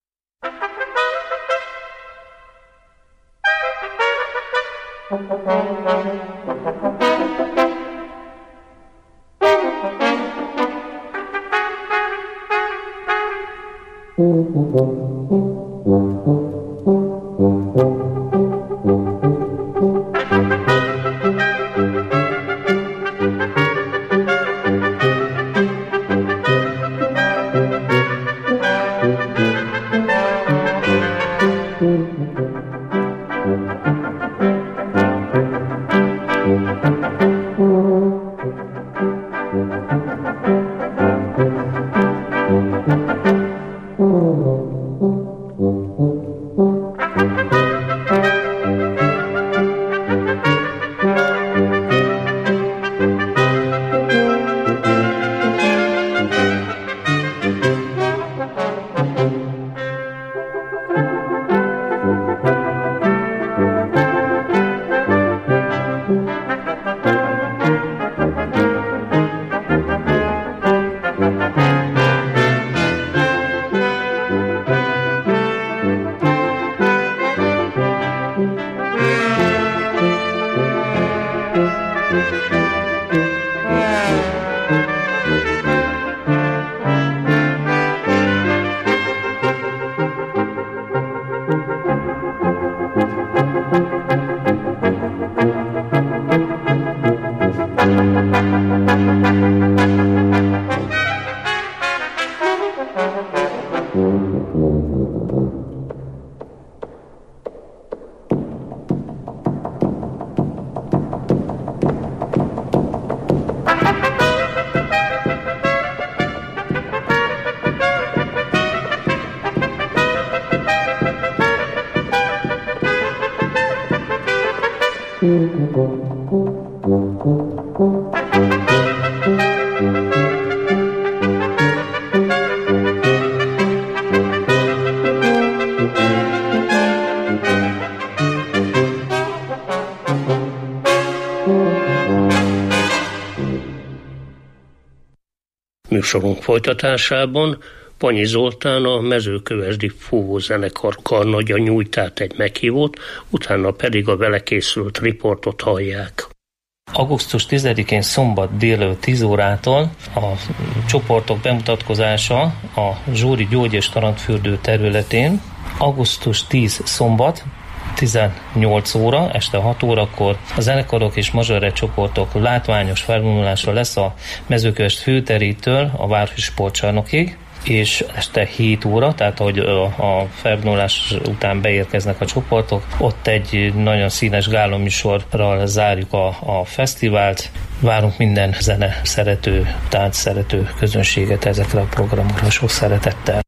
Műsorunk folytatásában Panyi Zoltán, a Mezőkövesdi Fúvózenekar karnagya nyújt át egy meghívót, utána pedig a vele készült riportot hallják.
augusztus tizedikén szombat délelőtt tíz órától a csoportok bemutatkozása a Zsóri Gyógy és Tarantfürdő területén. augusztus tíz szombat tizennyolc óra, este hat órakor a zenekarok és mazsörre csoportok látványos felvonulása lesz a Mezőkövesd főterétől a Városi Sportcsarnokig, és este hét óra, tehát ahogy a felvonulás után beérkeznek a csoportok, ott egy nagyon színes gáloműsorral zárjuk a, a fesztivált. Várunk minden zene szerető, tánc szerető közönséget ezekre a programokra sok szeretettel.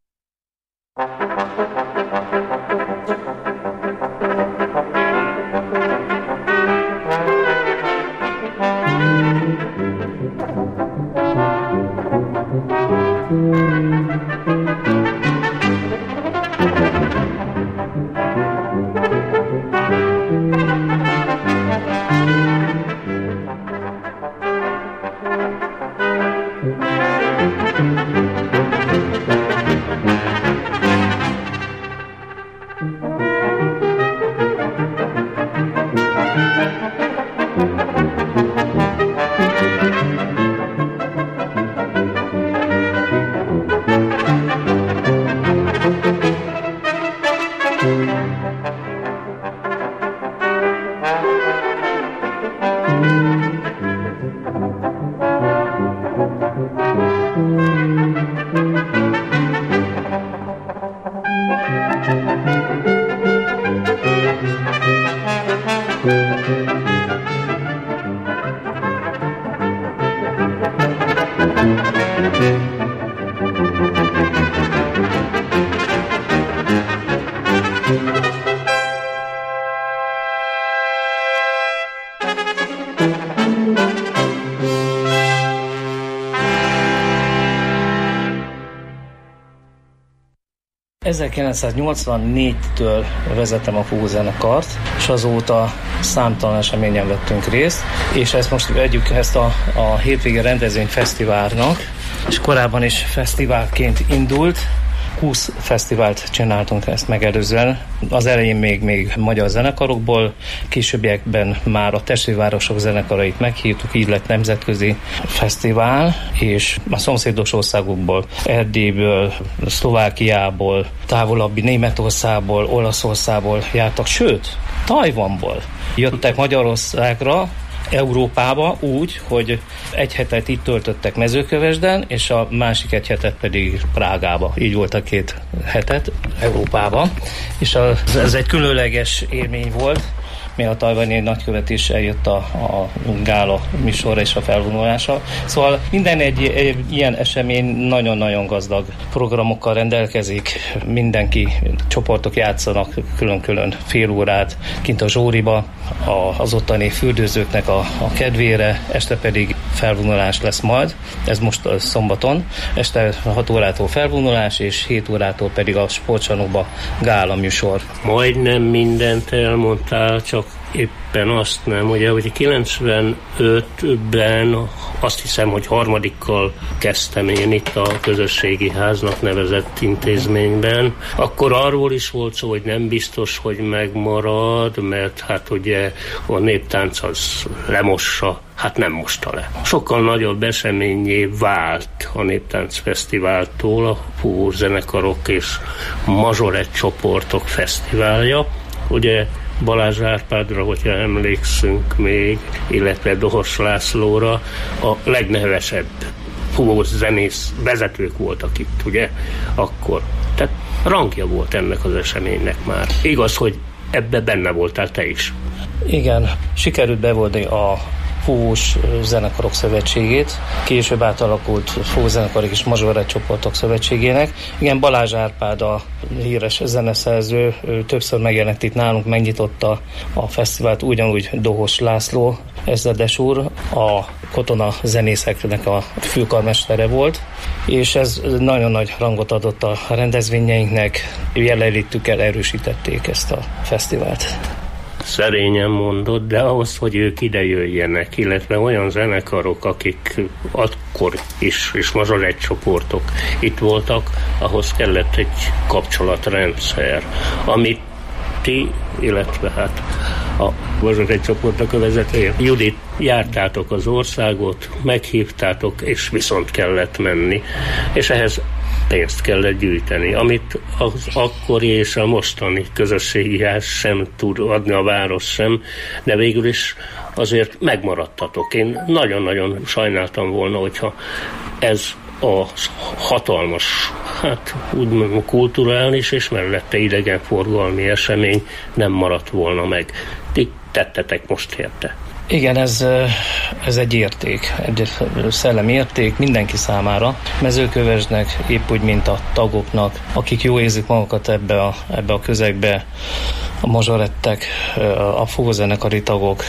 ezerkilencszáznyolcvannégytől vezetem a fúvózenekart, és azóta számtalan eseményen vettünk részt, és ezt most vegyük ezt a, a hétvégi rendezvény fesztiválnak, és korábban is fesztiválként indult, húsz fesztivált csináltunk ezt megelőzően. Az elején még, még magyar zenekarokból, későbbiekben már a testvérvárosok zenekarait meghívtuk, így lett nemzetközi fesztivál, és a szomszédos országokból, Erdélyből, Szlovákiából, távolabbi Németországból, Olaszországból jártak, sőt, Tajvanból jöttek Magyarországra, Európába úgy, hogy egy hetet itt töltöttek Mezőkövesden, és a másik egy hetet pedig Prágába. Így volt a két hetet Európába. És az, ez egy különleges élmény volt, még a tajvani nagykövet is eljött a, a gála műsorra és a felvonulásra. Szóval minden egy, egy ilyen esemény nagyon-nagyon gazdag programokkal rendelkezik. Mindenki, csoportok játszanak külön-külön fél órát kint a Zsóriba, a, az ottani fürdőzőknek a, a kedvére, este pedig felvonulás lesz majd. Ez most a szombaton. Este hat órától felvonulás, és hét órától pedig a sportcsarnokba gála műsor.
Majdnem mindent elmondtál, csak éppen azt nem, ugye, hogy kilencvenötben azt hiszem, hogy harmadikkal kezdtem én itt a közösségi háznak nevezett intézményben. Akkor arról is volt szó, hogy nem biztos, hogy megmarad, mert hát ugye a néptánc az lemossa, hát nem mosta le. Sokkal nagyobb eseményé vált a Néptánc Fesztiváltól a fúvózenekarok és mazsorett csoportok fesztiválja. Ugye Balázs Árpádra, hogyha emlékszünk még, illetve Dohos Lászlóra, a legnevesebb fúvózenész vezetők voltak itt, ugye, akkor. Tehát rangja volt ennek az eseménynek már. Igaz, hogy ebbe benne voltál te is.
Igen, sikerült bevonni a Fúvós Zenekarok Szövetségét, később átalakult fúvózenekarok és mazsorett csoportok szövetségének. Igen, Balázs Árpád a híres zeneszerző, többször megjelent itt nálunk, megnyitotta a fesztivált, ugyanúgy Dohos László ezredes úr, a Katona zenészeknek a főkarmestere volt, és ez nagyon nagy rangot adott a rendezvényeinknek, jelenlétükkel erősítették ezt a fesztivált.
Szerényen mondod, de ahhoz, hogy ők ide jöjjenek, illetve olyan zenekarok, akik akkor is, és mazsorett csoportok itt voltak, ahhoz kellett egy kapcsolatrendszer, amit ti, illetve hát a mazsorett csoportnak a vezetője, Judit, jártátok az országot, meghívtátok, és viszont kellett menni, és ehhez pénzt kellett gyűjteni, amit az akkori és a mostani közösségi ház sem tud adni, a város sem, de végül is azért megmaradtatok. Én nagyon-nagyon sajnáltam volna, hogyha ez a hatalmas, hát úgymond kulturális és mellette idegenforgalmi esemény nem maradt volna meg. Ti tettetek most érte.
Igen, ez, ez egy érték, egy szellemi érték mindenki számára. Mezőkövesdnek, épp úgy, mint a tagoknak, akik jól érzik magukat ebbe a, ebbe a közegbe, a mazsorettek, a fúvózenekari tagok,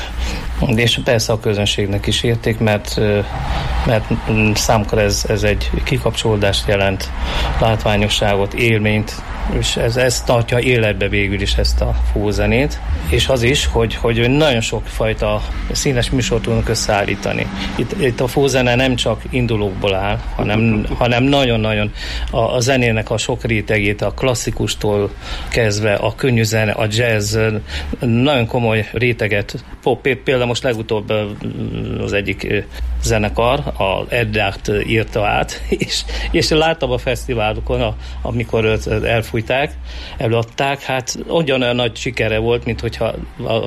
és persze a közönségnek is érték, mert, mert számukra ez, ez egy kikapcsolódást jelent, látványosságot, élményt, és ez, ez tartja életbe végül is ezt a fúvózenét, és az is, hogy, hogy nagyon sokfajta színes műsort tudunk összeállítani. Itt, itt a fúvózene nem csak indulókból áll, hanem, hanem nagyon-nagyon a, a zenének a sok rétegét, a klasszikustól kezdve, a könnyű zene, a jazz, nagyon komoly réteget. Például most legutóbb az egyik zenekar, a Eddárt írta át, és, és láttam a fesztiválokon, a, amikor őt elfújták, előadták, hát ugyanolyan nagy sikere volt, mint hogyha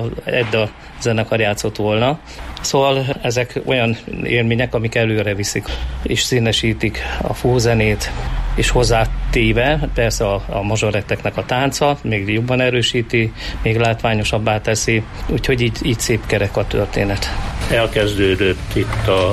Edda zenekar játszott volna. Szóval ezek olyan élmények, amik előre viszik, és színesítik a fúvózenét, és hozzátéve persze a, a mazsoretteknek a tánca még jobban erősíti, még látványosabbá teszi, úgyhogy így, így szép kerek a történet.
Elkezdődött itt a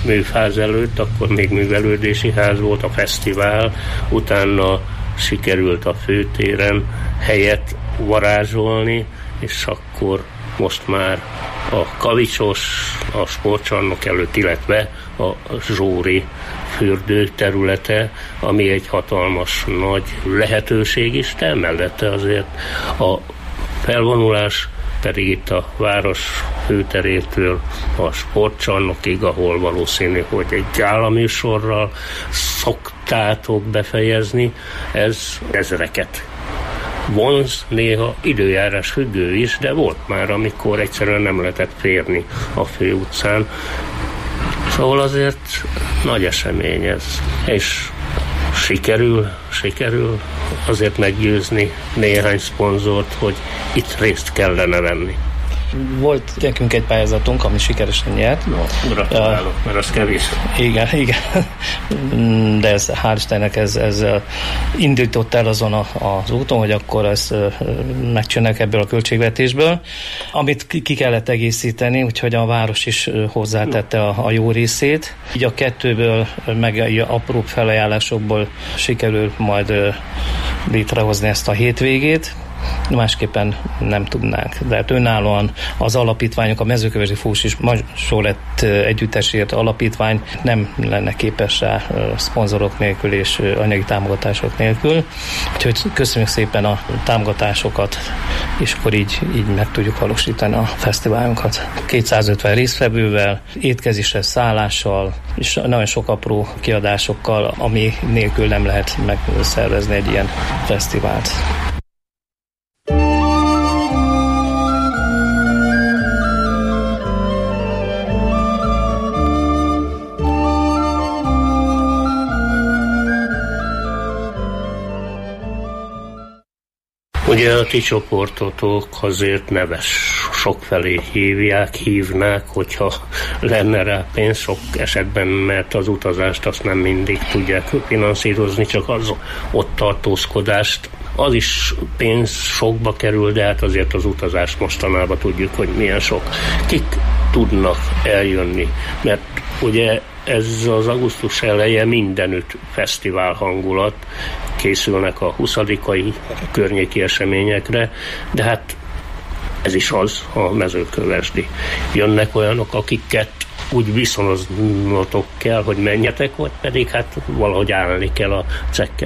műfáz előtt, akkor még művelődési ház volt, a fesztivál, utána sikerült a főtéren helyet varázsolni, és akkor most már a Kavicsos, a sportcsarnok előtt, illetve a Zsóri fürdő területe, ami egy hatalmas nagy lehetőség is, de mellette azért a felvonulás pedig itt a város főterétől a sportcsarnokig, ahol valószínű, hogy egy gálaműsorral szoktátok befejezni, ez ezreket vonz, néha időjárás függő is, de volt már, amikor egyszerűen nem lehetett férni a főutcán. Szóval azért nagy esemény ez, és sikerül, sikerül azért meggyőzni néhány szponzort, hogy itt részt kellene venni.
Volt nekünk egy pályázatunk, ami sikeresen nyert.
No, gratulálok, uh, mert az kevés.
Igen, igen. De ez, hál' Istennek ez, ez indított el azon a, az úton, hogy akkor ezt megcsinálják ebből a költségvetésből, amit ki kellett egészíteni, úgyhogy a város is hozzátette a, a jó részét. Így a kettőből, meg a apróbb felajánlásokból sikerül majd létrehozni ezt a hétvégét. Másképpen nem tudnánk. De hát önállóan az alapítványok, a Mezőkövesdi Fós és Mazsolett Együttesért alapítvány nem lenne képes rá szponzorok nélkül és anyagi támogatások nélkül. Úgyhogy köszönjük szépen a támogatásokat, és akkor így, így meg tudjuk valósítani a fesztiválunkat. kétszázötven résztvevővel, étkezéssel, szállással, és nagyon sok apró kiadásokkal, ami nélkül nem lehet megszervezni egy ilyen fesztivált.
Ugye a ti csoportotok azért neves, sokfelé hívják, hívnák, hogyha lenne rá pénz, sok esetben, mert az utazást azt nem mindig tudják finanszírozni, csak az ott tartózkodást. Az is pénz sokba kerül, de hát azért az utazást mostanában tudjuk, hogy milyen sok. Kik tudnak eljönni, mert ugye ez az augusztus eleje mindenütt fesztivál hangulat, készülnek a huszadikai környéki eseményekre, de hát ez is az, a Mezőkövesdi. Jönnek olyanok, akiket úgy viszonoznatok kell, hogy menjetek, vagy pedig hát valahogy állni kell a cekket.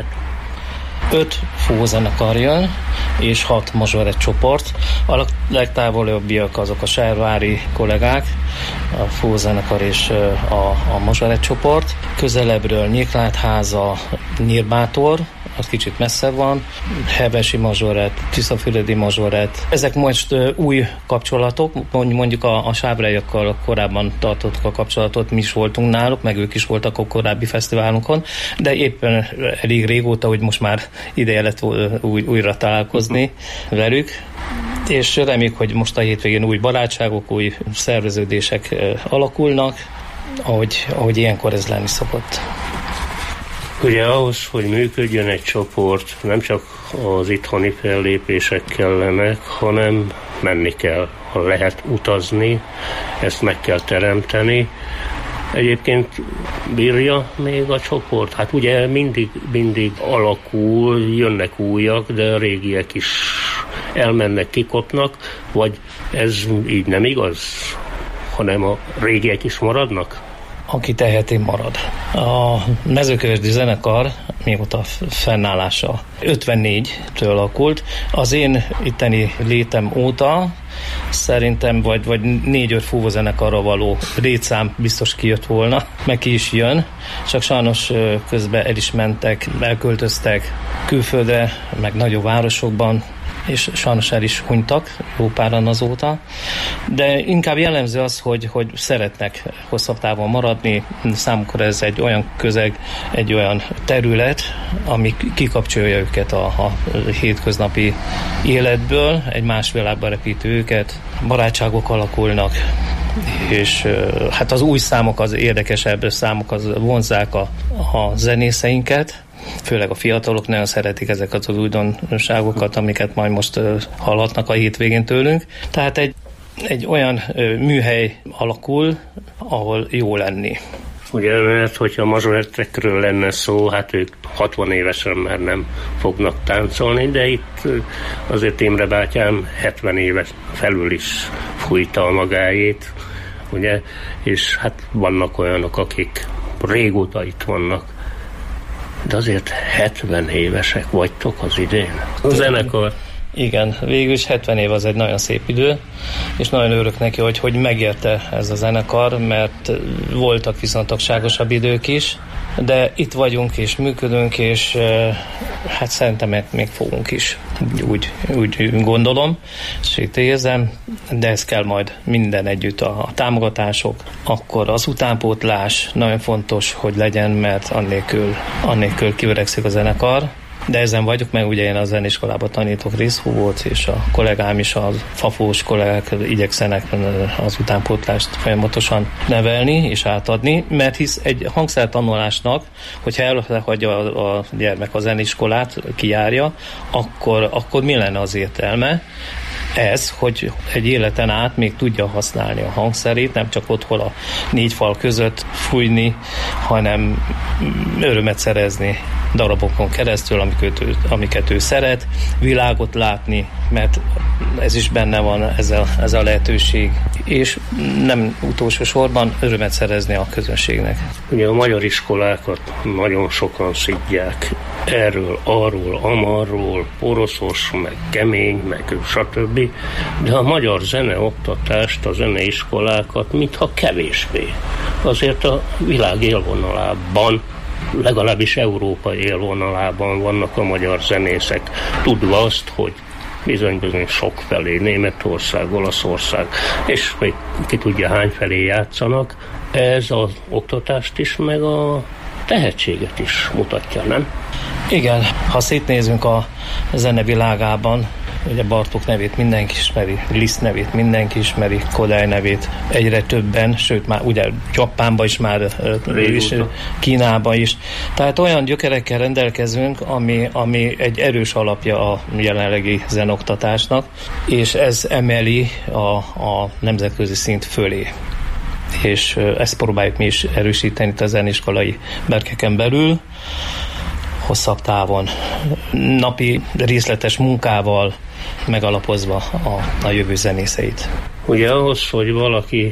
Öt fúvózenekar jön, és hat mazsoret csoport. A legtávolabbiak azok a sárvári kollégák, a fúvózenekar és a, a mazsoret csoport. Közelebbről Nyírklátháza, Nyírbátor, az kicsit messze van, Hevesi mazsoret, Tiszafüredi mazsoret. Ezek most uh, új kapcsolatok, mondjuk a, a sávraiakkal korábban tartottuk a kapcsolatot, mi is voltunk náluk, meg ők is voltak a korábbi fesztiválunkon, de éppen elég régóta, hogy most már ideje lett új, újra találkozni velük, és reméljük, hogy most a hétvégén új barátságok, új szerveződések uh, alakulnak, ahogy, ahogy ilyenkor ez lenni szokott.
Ugye ahhoz, hogy működjön egy csoport, nem csak az itthoni fellépések kellenek, hanem menni kell, ha lehet utazni, ezt meg kell teremteni. Egyébként bírja még a csoport? Hát ugye mindig, mindig alakul, jönnek újak, de a régiek is elmennek, kikopnak, vagy ez így nem igaz, hanem a régiek is maradnak?
Aki teheti, marad. A Mezőkövesdi zenekar mióta fennállása ötvennégytől alakult. Az én itteni létem óta szerintem vagy, vagy négy-öt fúvózenekarra való létszám biztos kijött volna, meg ki is jön, csak sajnos közben el is mentek, elköltöztek külföldre, meg nagyobb városokban, és sajnos el is hunytak jó páran azóta, de inkább jellemző az, hogy, hogy szeretnek hosszabb távon maradni, számukra ez egy olyan közeg, egy olyan terület, ami kikapcsolja őket a, a hétköznapi életből, egy más világba repíti őket, barátságok alakulnak, és hát az új számok, az érdekesebb számok, az vonzzák a, a zenészeinket, főleg a fiatalok nagyon szeretik ezeket az újdonságokat, amiket majd most uh, hallhatnak a hétvégén tőlünk. Tehát egy, egy olyan uh, műhely alakul, ahol jó lenni.
Ugye, mert hogyha mazsorettekről lenne szó, hát ők hatvan évesen már nem fognak táncolni, de itt azért Imre bátyám hetven éves felül is fújta a magáét, ugye, és hát vannak olyanok, akik régóta itt vannak, de azért hetven évesek vagytok az idén. A zenekar.
Igen, végül is hetven év az egy nagyon szép idő, és nagyon örülök neki, hogy, hogy megérte ez a zenekar, mert voltak viszontagságosabb idők is, de itt vagyunk és működünk, és hát szerintem még fogunk is, úgy, úgy gondolom, és itt érzem, de ez kell majd minden együtt, a, a támogatások, akkor az utánpótlás nagyon fontos, hogy legyen, mert annélkül, annélkül kiöregszik a zenekar. De ezen vagyok, mert ugye én a zeneiskolában tanítok részfúvót, és a kollégám is, a fafós kollégák igyekszenek az utánpótlást folyamatosan nevelni és átadni, mert hisz egy hangszertanulásnak, hogyha elhagyja a gyermek a zeneiskolát, kijárja, akkor, akkor mi lenne az értelme? Ez, hogy egy életen át még tudja használni a hangszerét, nem csak otthon a négy fal között fújni, hanem örömet szerezni darabokon keresztül, amiket ő, amiket ő szeret, világot látni, mert ez is benne van, ez a, ez a lehetőség, és nem utolsó sorban örömet szerezni a közönségnek.
Ugye a magyar iskolákat nagyon sokan szidják erről, arról, amarról, poroszos, meg kemény, meg stb. De a magyar zeneoktatást, a zeneiskolákat mintha kevésbé. Azért a világ élvonalában, legalábbis európai élvonalában vannak a magyar zenészek, tudva azt, hogy bizony-bizony sok felé, Németország, Olaszország, és még ki tudja hány felé játszanak. Ez az oktatást is, meg a tehetséget is mutatja, nem?
Igen, ha szétnézünk a zene világában, ugye Bartók nevét mindenki ismeri, Liszt nevét mindenki ismeri, Kodály nevét egyre többen, sőt már ugye Japánban is már, is, Kínában is. Tehát olyan gyökerekkel rendelkezünk, ami, ami egy erős alapja a jelenlegi zenoktatásnak, és ez emeli a, a nemzetközi szint fölé. És ezt próbáljuk mi is erősíteni itt a zeneiskolai berkeken belül, hosszabb távon, napi részletes munkával megalapozva a, a jövő zenészeit.
Ugye ahhoz, hogy valaki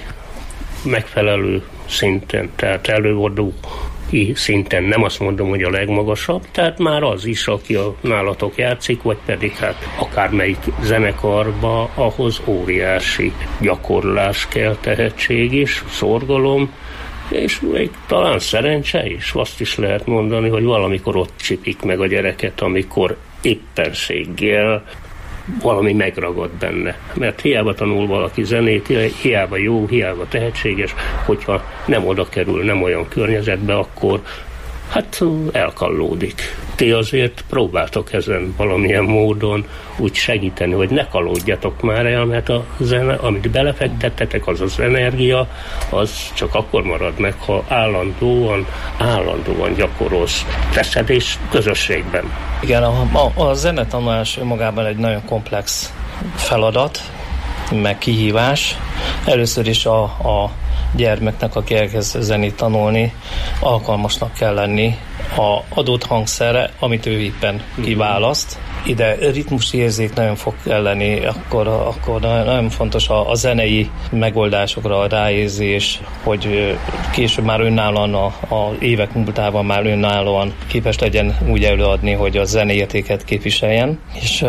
megfelelő szinten, tehát előadói szinten, nem azt mondom, hogy a legmagasabb, tehát már az is, aki a nálatok játszik, vagy pedig hát akármelyik zenekarba, ahhoz óriási gyakorlás kell, tehetség is, szorgalom, és még talán szerencse is, azt is lehet mondani, hogy valamikor ott csipik meg a gyereket, amikor éppenséggel valami megragad benne. Mert hiába tanul valaki zenét, hiába jó, hiába tehetséges, hogyha nem oda kerül, nem olyan környezetbe, akkor hát elkallódik. Ti azért próbáltok ezen valamilyen módon úgy segíteni, hogy ne kalódjatok már el, mert a zene, amit belefektettetek, az az energia, az csak akkor marad meg, ha állandóan, állandóan gyakorolsz, teszed és közösségben.
Igen, a, a, a zenetanulás önmagában egy nagyon komplex feladat, meg kihívás. Először is a, a gyermeknek, aki elkezd zenét tanulni, alkalmasnak kell lenni a adott hangszerre, amit ő éppen kiválaszt. Ide ritmusi érzék nagyon fog kell lenni, akkor, akkor nagyon fontos a, a zenei megoldásokra a ráérzés, hogy később már önállóan, a, a évek múltában már önállóan képes legyen úgy előadni, hogy a zeneértéket képviseljen. És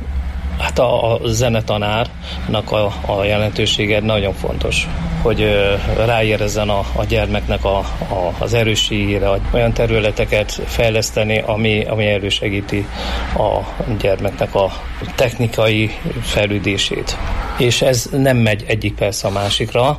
hát a, a zenetanárnak a, a jelentősége nagyon fontos, hogy ráérezzen a, a gyermeknek a, a, az erősségére, olyan területeket fejleszteni, ami, ami elősegíti a gyermeknek a technikai fejlődését. És ez nem megy egyik perc a másikra,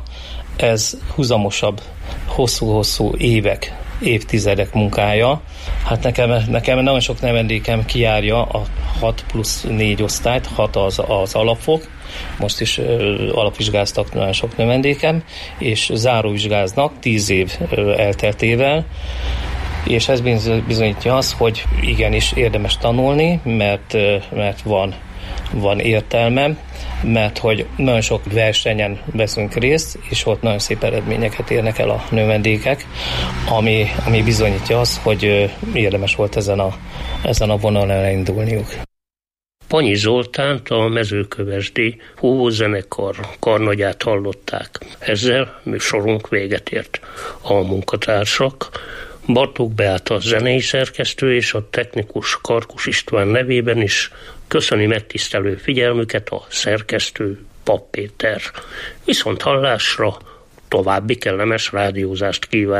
ez huzamosabb, hosszú-hosszú évek, évtizedek munkája. Hát nekem, nekem nagyon sok növendékem kijárja a hat plusz négy osztályt, hat az, az alapfok, most is ö, alapvizsgáztak nagyon sok növendékem, és záróvizsgáznak tíz év ö, elteltével, és ez bizonyítja azt, hogy igenis érdemes tanulni, mert, ö, mert van, van értelme, mert hogy nagyon sok versenyen veszünk részt, és ott nagyon szép eredményeket érnek el a növendékek, ami, ami bizonyítja azt, hogy érdemes volt ezen a, ezen a vonalon elindulniuk.
Panyi Zoltánt, a Mezőkövesdi Húvózenekar karnagyát hallották. Ezzel műsorunk véget ért. A munkatársak Bartók Beáta zenei szerkesztő és a technikus Karkus István nevében is köszöni megtisztelő figyelmüket a szerkesztő Papp Péter. Viszont hallásra, további kellemes rádiózást kíván.